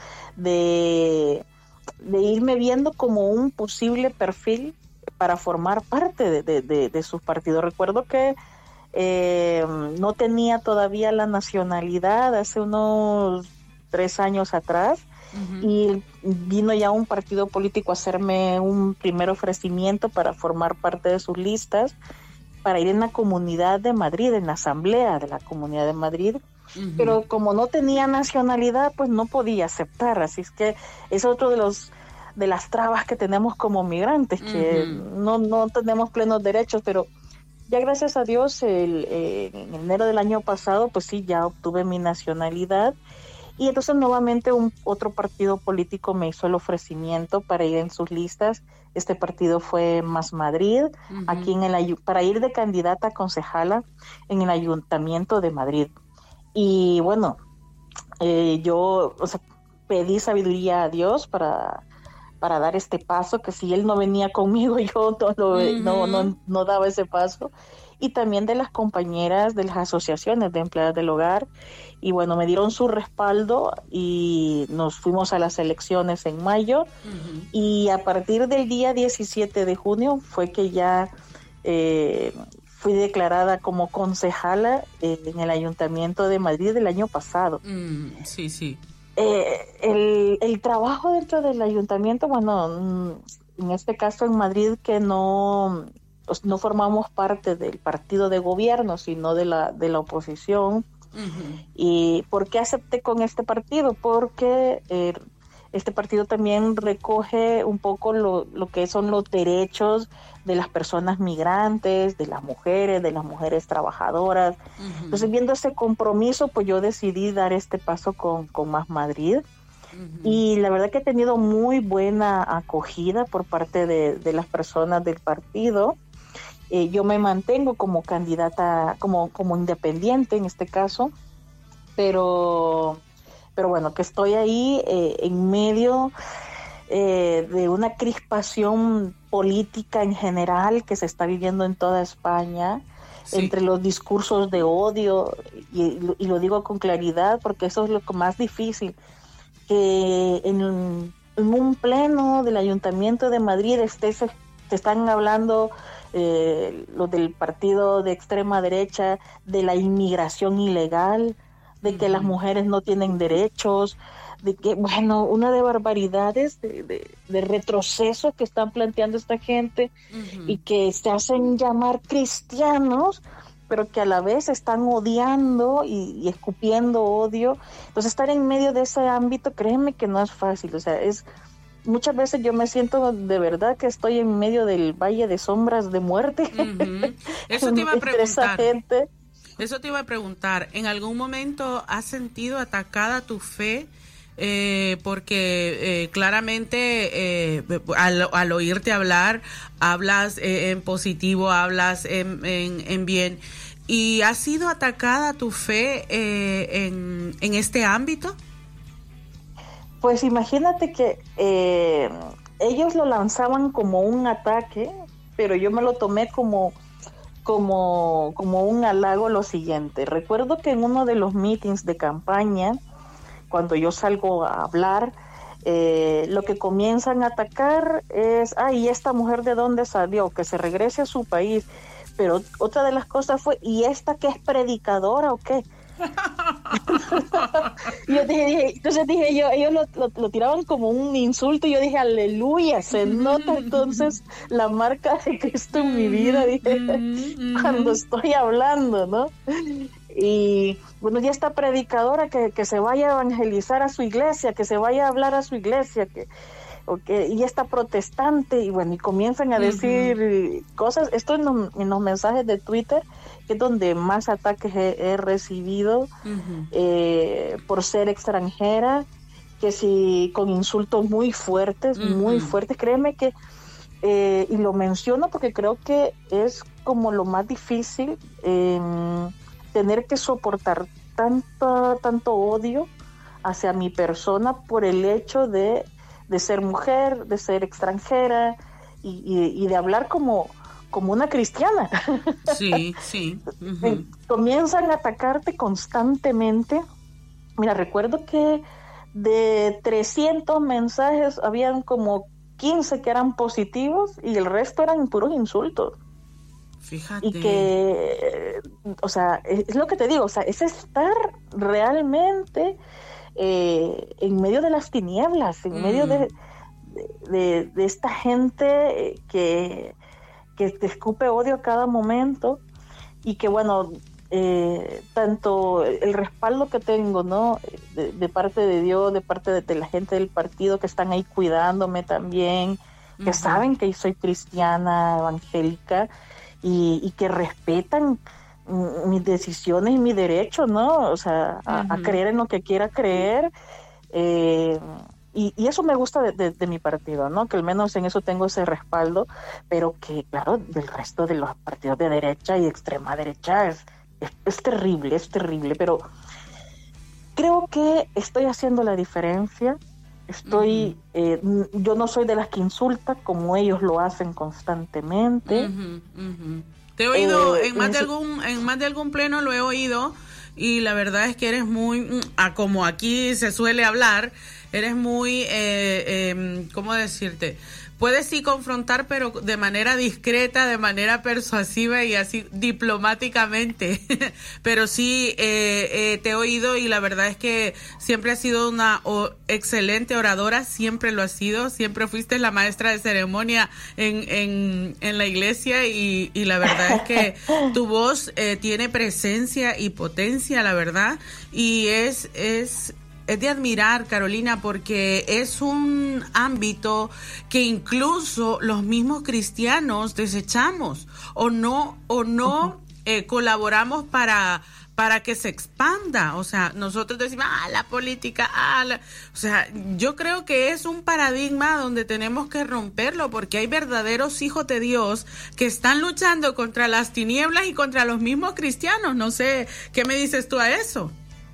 de, de irme viendo como un posible perfil para formar parte de, de, de, de sus partidos. Recuerdo que eh, no tenía todavía la nacionalidad hace unos tres años atrás, uh-huh. y vino ya un partido político a hacerme un primer ofrecimiento para formar parte de sus listas, para ir en la Comunidad de Madrid, en la Asamblea de la Comunidad de Madrid, uh-huh. pero como no tenía nacionalidad, pues no podía aceptar, así es que es otro de los de las trabas que tenemos como migrantes, uh-huh. que no, no tenemos plenos derechos, pero ya gracias a Dios, el, eh, en enero del año pasado, pues sí, ya obtuve mi nacionalidad, y entonces nuevamente un otro partido político me hizo el ofrecimiento para ir en sus listas. Este partido fue Más Madrid, uh-huh. aquí en el para ir de candidata a concejala en el Ayuntamiento de Madrid. Y bueno, eh, yo o sea, pedí sabiduría a Dios para, para dar este paso, que si Él no venía conmigo, yo no, lo, uh-huh. no, no, no daba ese paso. Y también de las compañeras de las asociaciones de empleadas del hogar, y bueno, me dieron su respaldo y nos fuimos a las elecciones en mayo, uh-huh. y a partir del día diecisiete de junio fue que ya eh, fui declarada como concejala eh, en el Ayuntamiento de Madrid el año pasado. Mm, sí, sí. Eh, el, el trabajo dentro del ayuntamiento, bueno, en este caso en Madrid, que no... no formamos parte del partido de gobierno, sino de la de la oposición. Uh-huh. ¿Y por qué acepté con este partido? Porque eh, este partido también recoge un poco lo, lo que son los derechos de las personas migrantes, de las mujeres, de las mujeres trabajadoras. Uh-huh. Entonces, viendo ese compromiso, pues yo decidí dar este paso con, con Más Madrid. Uh-huh. Y la verdad que he tenido muy buena acogida por parte de, de las personas del partido. Eh, yo me mantengo como candidata, como, como independiente en este caso, pero, pero bueno, que estoy ahí eh, en medio eh, de una crispación política en general que se está viviendo en toda España, sí. entre los discursos de odio, y, y lo digo con claridad porque eso es lo más difícil, que en, en un pleno del Ayuntamiento de Madrid esté, se, se están hablando... Eh, los del partido de extrema derecha, de la inmigración ilegal, de que uh-huh. las mujeres no tienen derechos, de que, bueno, una de barbaridades, de, de, de retroceso que están planteando esta gente, uh-huh. y que se hacen llamar cristianos, pero que a la vez están odiando y, y escupiendo odio. Entonces, estar en medio de ese ámbito, créeme que no es fácil, o sea, es... Muchas veces yo me siento de verdad que estoy en medio del valle de sombras de muerte. Uh-huh. Eso te iba a preguntar. Eso te iba a preguntar. ¿En algún momento has sentido atacada tu fe? Eh, porque eh, claramente eh, al, al oírte hablar, hablas eh, en positivo, hablas en, en, en bien. ¿Y ha sido atacada tu fe eh, en, en este ámbito? Pues imagínate que eh, ellos lo lanzaban como un ataque, pero yo me lo tomé como, como, como un halago. Lo siguiente, recuerdo que en uno de los meetings de campaña, cuando yo salgo a hablar, eh, lo que comienzan a atacar es, ay, ¿y esta mujer de dónde salió? Que se regrese a su país. Pero otra de las cosas fue, ¿y esta que es predicadora o qué? Y yo dije, dije, entonces dije yo, ellos lo, lo, lo tiraban como un insulto y yo dije, aleluya, se nota entonces la marca de Cristo en mi vida, dije, cuando estoy hablando, ¿no? Y bueno, ya esta predicadora que, que se vaya a evangelizar a su iglesia, que se vaya a hablar a su iglesia, que Okay, y esta protestante, y bueno, y comienzan a decir uh-huh. cosas. Esto en los, en los mensajes de Twitter, que es donde más ataques he, he recibido, uh-huh. eh, por ser extranjera, que si con insultos muy fuertes, uh-huh. muy fuertes. Créeme que, eh, y lo menciono porque creo que es como lo más difícil, eh, tener que soportar tanto, tanto odio hacia mi persona por el hecho de de ser mujer, de ser extranjera y, y, y de hablar como, como una cristiana. Sí, sí. Uh-huh. Comienzan a atacarte constantemente. Mira, recuerdo que de trescientos mensajes habían como quince que eran positivos y el resto eran puros insultos. Fíjate. Y que, o sea, es, es lo que te digo, o sea, es estar realmente... Eh, en medio de las tinieblas, en mm. medio de, de, de esta gente que, que te escupe odio a cada momento y que bueno, eh, tanto el respaldo que tengo, ¿no? De, de parte de Dios, de parte de, de la gente del partido que están ahí cuidándome también, mm-hmm. que saben que soy cristiana, evangélica y, y que respetan mis decisiones y mi derecho, ¿no? O sea, a, uh-huh. a creer en lo que quiera creer. Eh, y, y eso me gusta de, de, de mi partido, ¿no? Que al menos en eso tengo ese respaldo, pero que, claro, del resto de los partidos de derecha y extrema derecha es, es, es terrible, es terrible. Pero creo que estoy haciendo la diferencia. Estoy, uh-huh. eh, yo no soy de las que insulta como ellos lo hacen constantemente. Uh-huh, uh-huh. Te he oído eh, en más de algún en más de algún pleno, lo he oído, y la verdad es que eres muy, a como aquí se suele hablar, eres muy, eh, eh, ¿cómo decirte? Puedes sí confrontar, pero de manera discreta, de manera persuasiva y así diplomáticamente. Pero sí, eh, eh, te he oído y la verdad es que siempre has sido una oh, excelente oradora, siempre lo has sido, siempre fuiste la maestra de ceremonia en, en, en la iglesia y, y la verdad es que tu voz eh, tiene presencia y potencia, la verdad, y es... es Es de admirar, Carolina, porque es un ámbito que incluso los mismos cristianos desechamos o no o no eh, colaboramos para para que se expanda. O sea, nosotros decimos, ah, la política, ah, la... o sea, yo creo que es un paradigma donde tenemos que romperlo porque hay verdaderos hijos de Dios que están luchando contra las tinieblas y contra los mismos cristianos. No sé, ¿qué me dices tú a eso?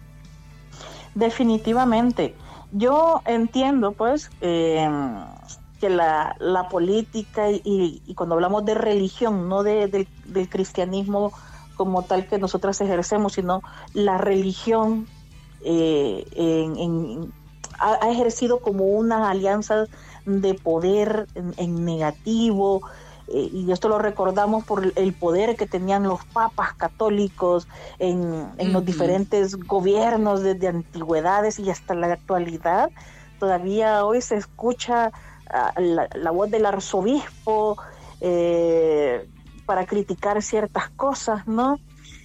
Definitivamente. Yo entiendo, pues, eh, que la, la política y, y cuando hablamos de religión, no de, de, del cristianismo como tal que nosotras ejercemos, sino la religión eh, en, en, ha, ha ejercido como una alianza de poder en, en negativo. Eh, y esto lo recordamos por el poder que tenían los papas católicos en, en uh-huh. los diferentes gobiernos desde antigüedades y hasta la actualidad. Todavía hoy se escucha uh, la, la voz del arzobispo eh, para criticar ciertas cosas, ¿no?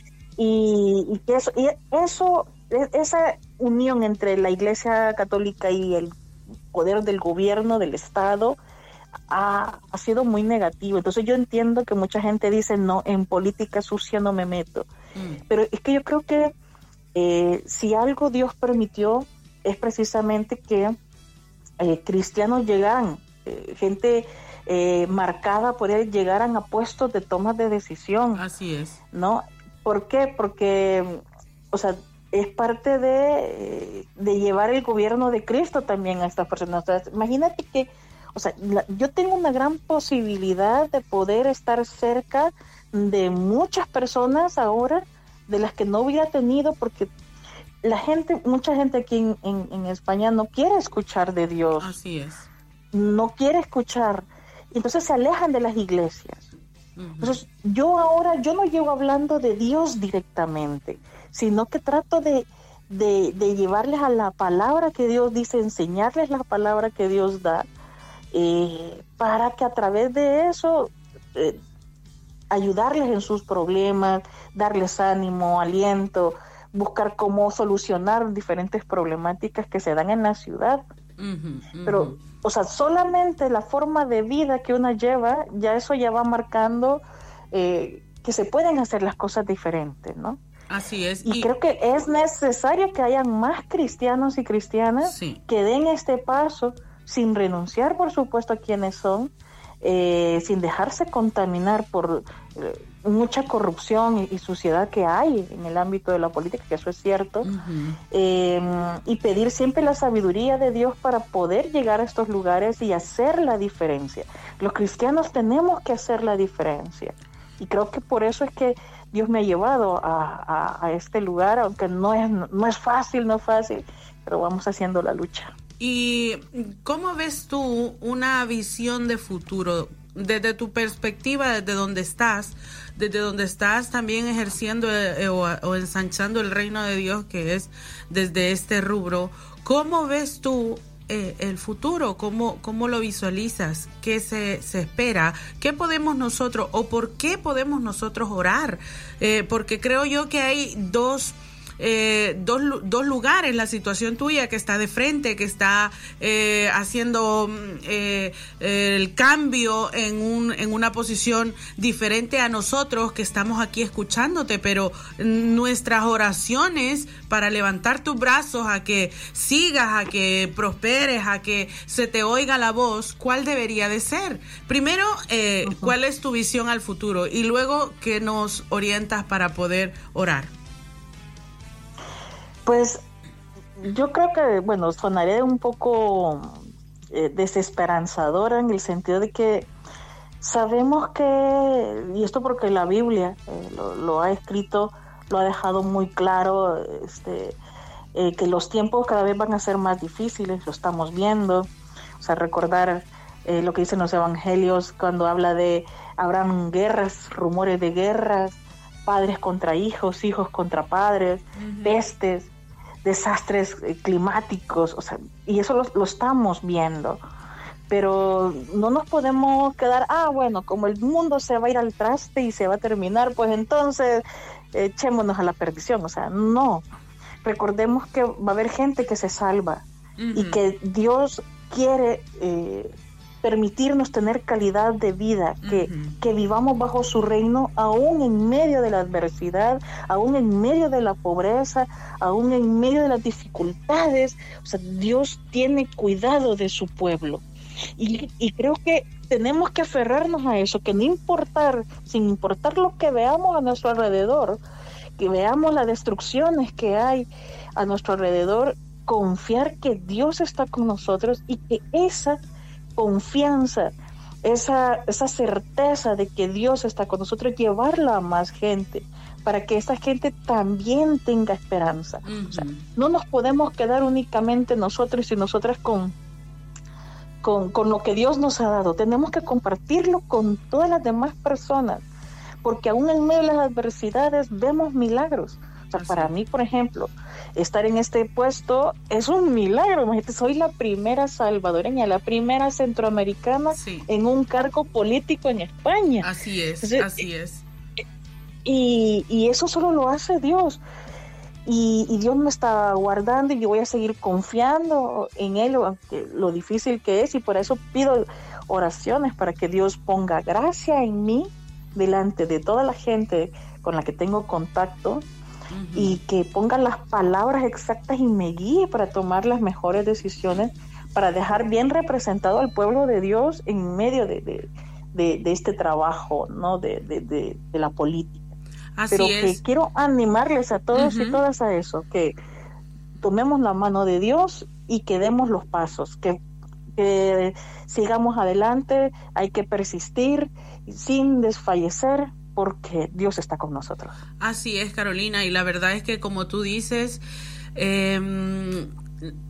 Y, y que eso, y eso, esa unión entre la Iglesia Católica y el poder del gobierno, del Estado, Ha, ha sido muy negativo. Entonces yo entiendo que mucha gente dice, no, en política sucia no me meto. Mm. Pero es que yo creo que eh, si algo Dios permitió es precisamente que eh, cristianos llegaran, eh, gente eh, marcada por él, llegaran a puestos de toma de decisión. Así es. ¿No? ¿Por qué? Porque, o sea, es parte de, de llevar el gobierno de Cristo también a estas personas. O sea, imagínate que O sea, la, yo tengo una gran posibilidad de poder estar cerca de muchas personas ahora de las que no hubiera tenido, porque la gente, mucha gente aquí en, en, en España no quiere escuchar de Dios. Así es. No quiere escuchar. Entonces se alejan de las iglesias. Uh-huh. Entonces yo ahora, yo no llego hablando de Dios directamente, sino que trato de, de, de llevarles a la palabra que Dios dice, enseñarles la palabra que Dios da, eh, para que a través de eso eh, ayudarles en sus problemas, darles ánimo, aliento, buscar cómo solucionar diferentes problemáticas que se dan en la ciudad. Uh-huh, uh-huh. Pero, o sea, solamente la forma de vida que uno lleva, ya eso ya va marcando eh, que se pueden hacer las cosas diferentes, ¿no? Así es. Y, y creo que es necesario que hayan más cristianos y cristianas sí. que den este paso sin renunciar, por supuesto, a quienes son, eh, sin dejarse contaminar por eh, mucha corrupción y, y suciedad que hay en el ámbito de la política, que eso es cierto, uh-huh. eh, y pedir siempre la sabiduría de Dios para poder llegar a estos lugares y hacer la diferencia. Los cristianos tenemos que hacer la diferencia. Y creo que por eso es que Dios me ha llevado a, a, a este lugar, aunque no es, no es fácil, no es fácil, pero vamos haciendo la lucha. ¿Y cómo ves tú una visión de futuro? Desde tu perspectiva, desde donde estás, desde donde estás también ejerciendo eh, o, o ensanchando el reino de Dios, que es desde este rubro, ¿cómo ves tú Eh, el futuro? ¿Cómo, cómo lo visualizas? ¿Qué se, se espera? ¿Qué podemos nosotros o por qué podemos nosotros orar? Eh, porque creo yo que hay dos eh, dos, dos lugares, la situación tuya que está de frente, que está eh, haciendo eh, el cambio en, un, en una posición diferente a nosotros que estamos aquí escuchándote, pero nuestras oraciones para levantar tus brazos a que sigas, a que prosperes, a que se te oiga la voz, ¿cuál debería de ser? Primero, eh, uh-huh. ¿cuál es tu visión al futuro? Y luego, ¿qué nos orientas para poder orar? Pues yo creo que, bueno, sonaré un poco eh, desesperanzadora en el sentido de que sabemos que, y esto porque la Biblia eh, lo, lo ha escrito, lo ha dejado muy claro, este, eh, que los tiempos cada vez van a ser más difíciles, lo estamos viendo. O sea, recordar eh, lo que dicen los evangelios cuando habla de habrán guerras, rumores de guerras, padres contra hijos, hijos contra padres, uh-huh. pestes, desastres climáticos, o sea, y eso lo, lo estamos viendo. Pero no nos podemos quedar, ah, bueno, como el mundo se va a ir al traste y se va a terminar, pues entonces echémonos a la perdición. O sea, no. Recordemos que va a haber gente que se salva uh-huh. y que Dios quiere eh, permitirnos tener calidad de vida, que, uh-huh. que vivamos bajo su reino aún en medio de la adversidad, aún en medio de la pobreza, aún en medio de las dificultades. O sea, Dios tiene cuidado de su pueblo. Y, y creo que tenemos que aferrarnos a eso, que no importar, sin importar lo que veamos a nuestro alrededor, que veamos las destrucciones que hay a nuestro alrededor, confiar que Dios está con nosotros y que esa confianza, esa, esa certeza de que Dios está con nosotros, llevarla a más gente, para que esa gente también tenga esperanza. Uh-huh. O sea, no nos podemos quedar únicamente nosotros y nosotras con Con, con lo que Dios nos ha dado. Tenemos que compartirlo con todas las demás personas, porque aún en medio de las adversidades vemos milagros. O sea, para mí, por ejemplo, estar en este puesto es un milagro. Imagínate, soy la primera salvadoreña, la primera centroamericana sí. en un cargo político en España. Así es, Entonces, así es. Y, y eso solo lo hace Dios. Y, y Dios me está guardando y yo voy a seguir confiando en Él, aunque lo difícil que es, y por eso pido oraciones para que Dios ponga gracia en mí delante de toda la gente con la que tengo contacto uh-huh. y que ponga las palabras exactas y me guíe para tomar las mejores decisiones, para dejar bien representado al pueblo de Dios en medio de, de, de, de este trabajo, ¿no? de, de, de, de la política. Así Pero es. que quiero animarles a todos uh-huh. y todas a eso, que tomemos la mano de Dios y que demos los pasos, que, que sigamos adelante, hay que persistir sin desfallecer, porque Dios está con nosotros. Así es, Carolina, y la verdad es que como tú dices, eh,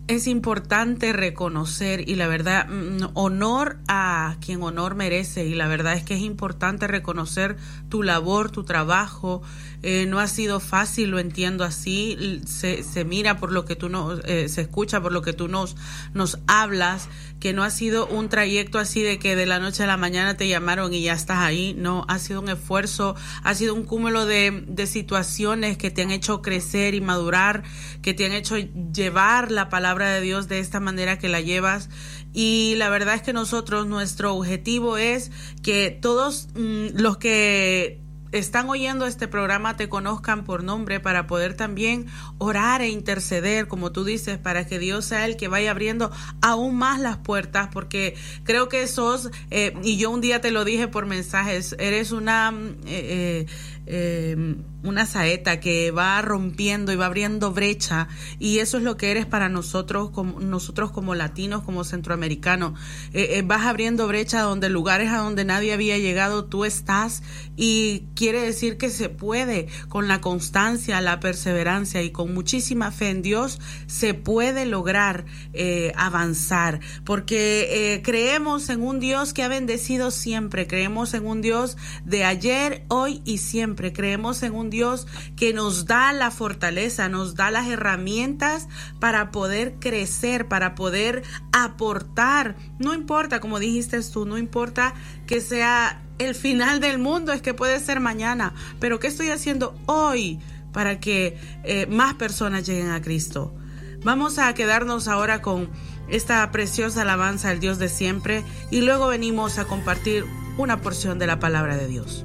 es importante reconocer, y la verdad, honor a quien honor merece, y la verdad es que es importante reconocer tu labor, tu trabajo. Eh, no ha sido fácil, lo entiendo así, se, se mira por lo que tú nos, eh, se escucha por lo que tú nos, nos hablas, que no ha sido un trayecto así de que de la noche a la mañana te llamaron y ya estás ahí. No, ha sido un esfuerzo, ha sido un cúmulo de, de situaciones que te han hecho crecer y madurar, que te han hecho llevar la palabra de Dios de esta manera que la llevas. Y la verdad es que nosotros, nuestro objetivo es que todos mmm, los que están oyendo este programa te conozcan por nombre, para poder también orar e interceder, como tú dices, para que Dios sea el que vaya abriendo aún más las puertas, porque creo que sos, eh, y yo un día te lo dije por mensajes, eres una eh, eh, eh, una saeta que va rompiendo y va abriendo brecha, y eso es lo que eres para nosotros, como nosotros como latinos, como centroamericanos. Eh, eh, vas abriendo brecha donde lugares a donde nadie había llegado, tú estás, y quiere decir que se puede, con la constancia, la perseverancia y con muchísima fe en Dios, se puede lograr eh, avanzar, porque eh, creemos en un Dios que ha bendecido siempre, creemos en un Dios de ayer, hoy y siempre, creemos en un Dios que nos da la fortaleza, nos da las herramientas para poder crecer, para poder aportar. No importa, como dijiste tú, no importa que sea el final del mundo, es que puede ser mañana, pero ¿qué estoy haciendo hoy para que eh, más personas lleguen a Cristo? Vamos a quedarnos ahora con esta preciosa alabanza al Dios de siempre, y luego venimos a compartir una porción de la palabra de Dios.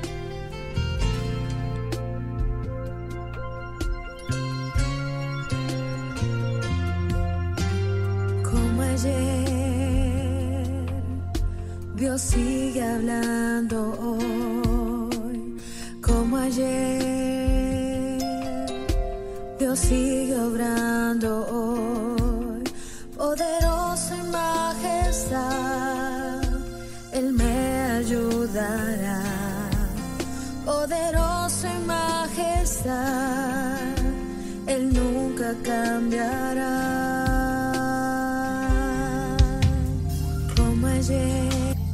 Como ayer, Dios sigue hablando hoy. Como ayer, Dios sigue obrando hoy. Poderoso en majestad, Él me ayudará. Poderoso en majestad, Él nunca cambiará. Como ayer.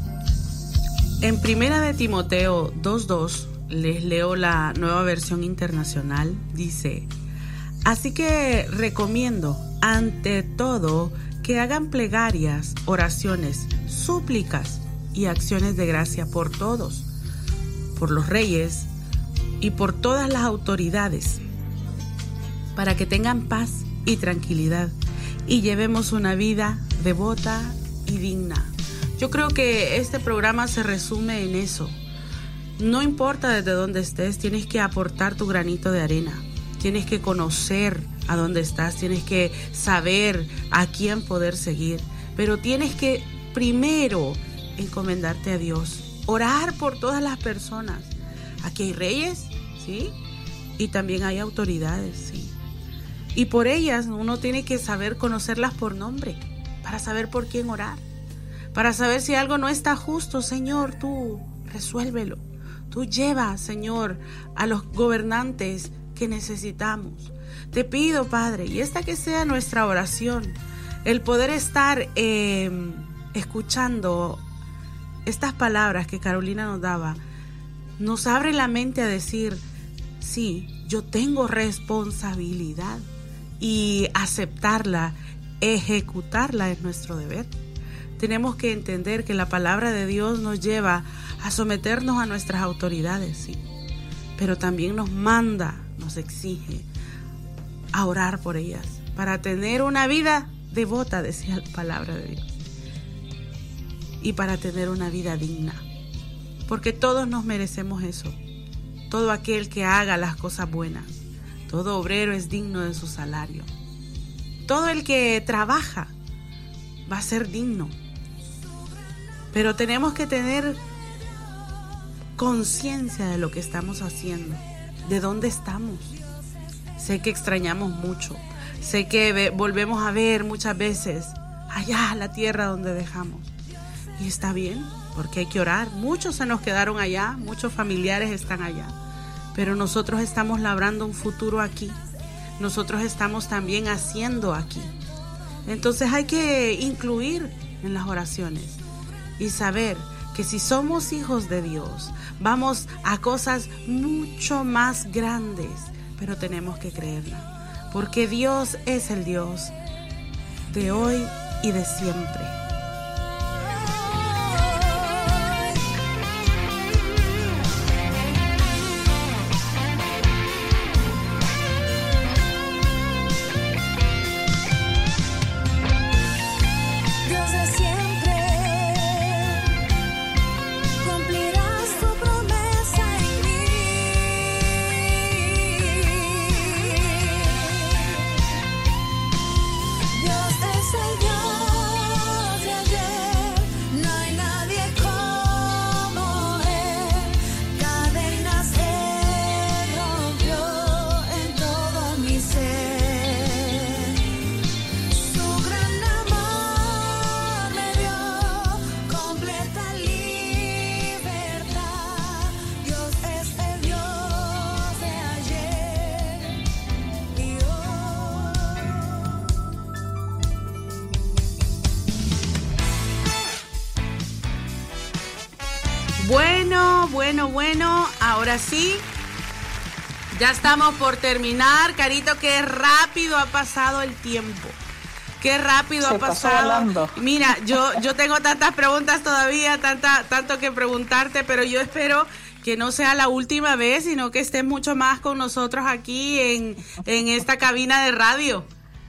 En Primera de Timoteo dos dos, les leo la Nueva Versión Internacional, dice: así que recomiendo ante todo que hagan plegarias, oraciones, súplicas y acciones de gracia por todos, por los reyes y por todas las autoridades, para que tengan paz y tranquilidad y llevemos una vida devota y digna. Yo creo que este programa se resume en eso. No importa desde dónde estés, tienes que aportar tu granito de arena. Tienes que conocer a dónde estás, tienes que saber a quién poder seguir. Pero tienes que primero encomendarte a Dios, orar por todas las personas. Aquí hay reyes, ¿sí? Y también hay autoridades, ¿sí? Y por ellas uno tiene que saber conocerlas por nombre, para saber por quién orar. Para saber si algo no está justo, Señor, tú resuélvelo. Tú lleva, Señor, a los gobernantes que necesitamos. Te pido, Padre, y esta que sea nuestra oración, el poder estar eh, escuchando estas palabras que Carolina nos daba, nos abre la mente a decir, sí, yo tengo responsabilidad, y aceptarla, ejecutarla es nuestro deber. Tenemos que entender que la palabra de Dios nos lleva a someternos a nuestras autoridades, sí, pero también nos manda, nos exige a orar por ellas, para tener una vida devota, decía la palabra de Dios, y para tener una vida digna, porque todos nos merecemos eso. Todo aquel que haga las cosas buenas, todo obrero es digno de su salario. Todo el que trabaja va a ser digno. Pero tenemos que tener conciencia de lo que estamos haciendo, de dónde estamos. Sé que extrañamos mucho, sé que ve, volvemos a ver muchas veces allá la tierra donde dejamos. Y está bien, porque hay que orar. Muchos se nos quedaron allá, muchos familiares están allá, pero nosotros estamos labrando un futuro aquí. Nosotros estamos también haciendo aquí. Entonces hay que incluir en las oraciones y saber que si somos hijos de Dios, vamos a cosas mucho más grandes, pero tenemos que creerla, porque Dios es el Dios de hoy y de siempre. Bueno, bueno, bueno, ahora sí, ya estamos por terminar. Carito, qué rápido ha pasado el tiempo. Qué rápido Se ha pasado. Mira, yo yo tengo tantas preguntas todavía, tanta tanto que preguntarte, pero yo espero que no sea la última vez, sino que estés mucho más con nosotros aquí en, en esta cabina de radio.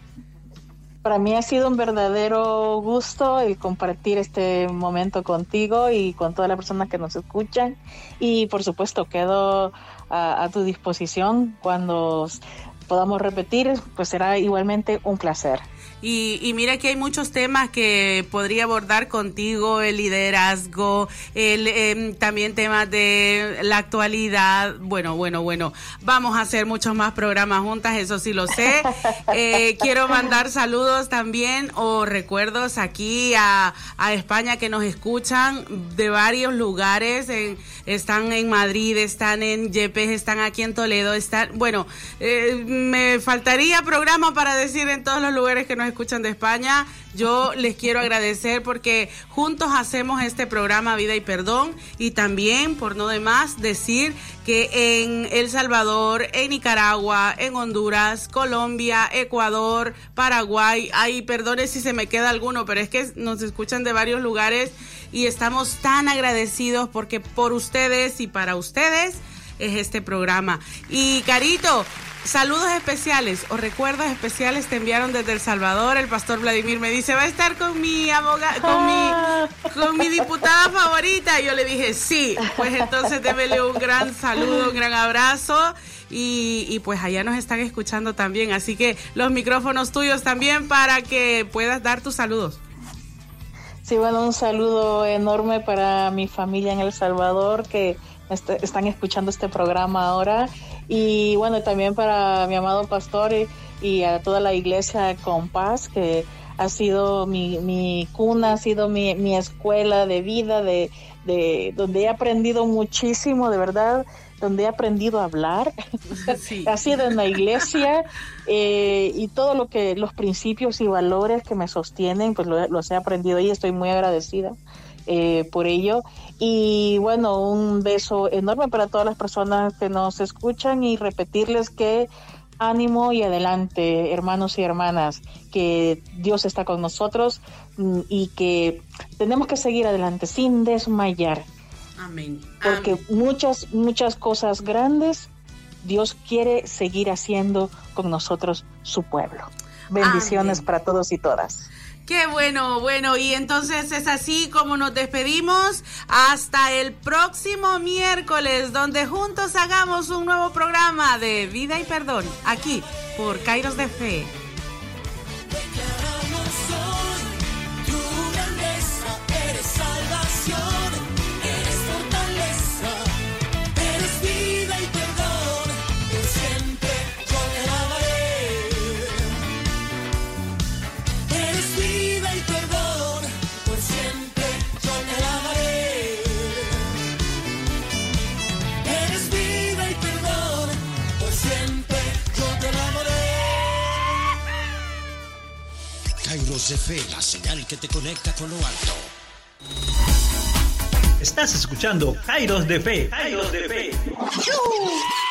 Para mí ha sido un verdadero gusto el compartir este momento contigo y con todas las personas que nos escuchan. Y por supuesto, quedo a, a tu disposición cuando podamos repetir, pues será igualmente un placer. Y, y mira que hay muchos temas que podría abordar contigo, el liderazgo, el eh, también temas de la actualidad. Bueno, bueno, bueno, vamos a hacer muchos más programas juntas, eso sí lo sé. Eh, quiero mandar saludos también o recuerdos aquí a, a España, que nos escuchan de varios lugares. En, están en Madrid, están en Yepes, están aquí en Toledo, están, bueno, eh, me faltaría programa para decir en todos los lugares que nos escuchan de España. Yo les quiero agradecer porque juntos hacemos este programa Vida y Perdón, y también, por no demás, decir que en El Salvador, en Nicaragua, en Honduras, Colombia, Ecuador, Paraguay, ay, perdone si se me queda alguno, pero es que nos escuchan de varios lugares y estamos tan agradecidos porque por ustedes y para ustedes es este programa. Y Carito, saludos especiales o recuerdos especiales te enviaron desde El Salvador. El pastor Vladimir me dice, va a estar con mi abogada, con mi, con mi diputada favorita. Y yo le dije, sí, pues entonces démele un gran saludo, un gran abrazo. Y, y pues allá nos están escuchando también. Así que los micrófonos tuyos también para que puedas dar tus saludos. Sí, bueno, un saludo enorme para mi familia en El Salvador que est- están escuchando este programa ahora. Y bueno, también para mi amado pastor y, y a toda la iglesia Compás, que ha sido mi, mi cuna, ha sido mi, mi escuela de vida, de, de donde he aprendido muchísimo, de verdad, donde he aprendido a hablar. Sí. Ha sido en la iglesia eh, y todo lo que, los principios y valores que me sostienen, pues lo, los he aprendido ahí. Estoy muy agradecida eh, por ello. Y bueno, un beso enorme para todas las personas que nos escuchan y repetirles que ánimo y adelante, hermanos y hermanas, que Dios está con nosotros y que tenemos que seguir adelante sin desmayar. Amén. Porque Amén. muchas, muchas cosas grandes Dios quiere seguir haciendo con nosotros, su pueblo. Bendiciones Amén. Para todos y todas. Qué bueno, bueno, y entonces es así como nos despedimos hasta el próximo miércoles, donde juntos hagamos un nuevo programa de Vida y Perdón, aquí por Kairos de Fe. Declaramos hoy tu grandeza, eres salvación, eres fortaleza, eres vida y perdón, por siempre yo te alabaré. Eres vida y perdón, por siempre yo te alabaré. Eres vida y perdón, por siempre yo te alabaré. Kairos de Fe, la señal que te conecta con lo alto. Estás escuchando Kairos de Fe. Kairos de Fe.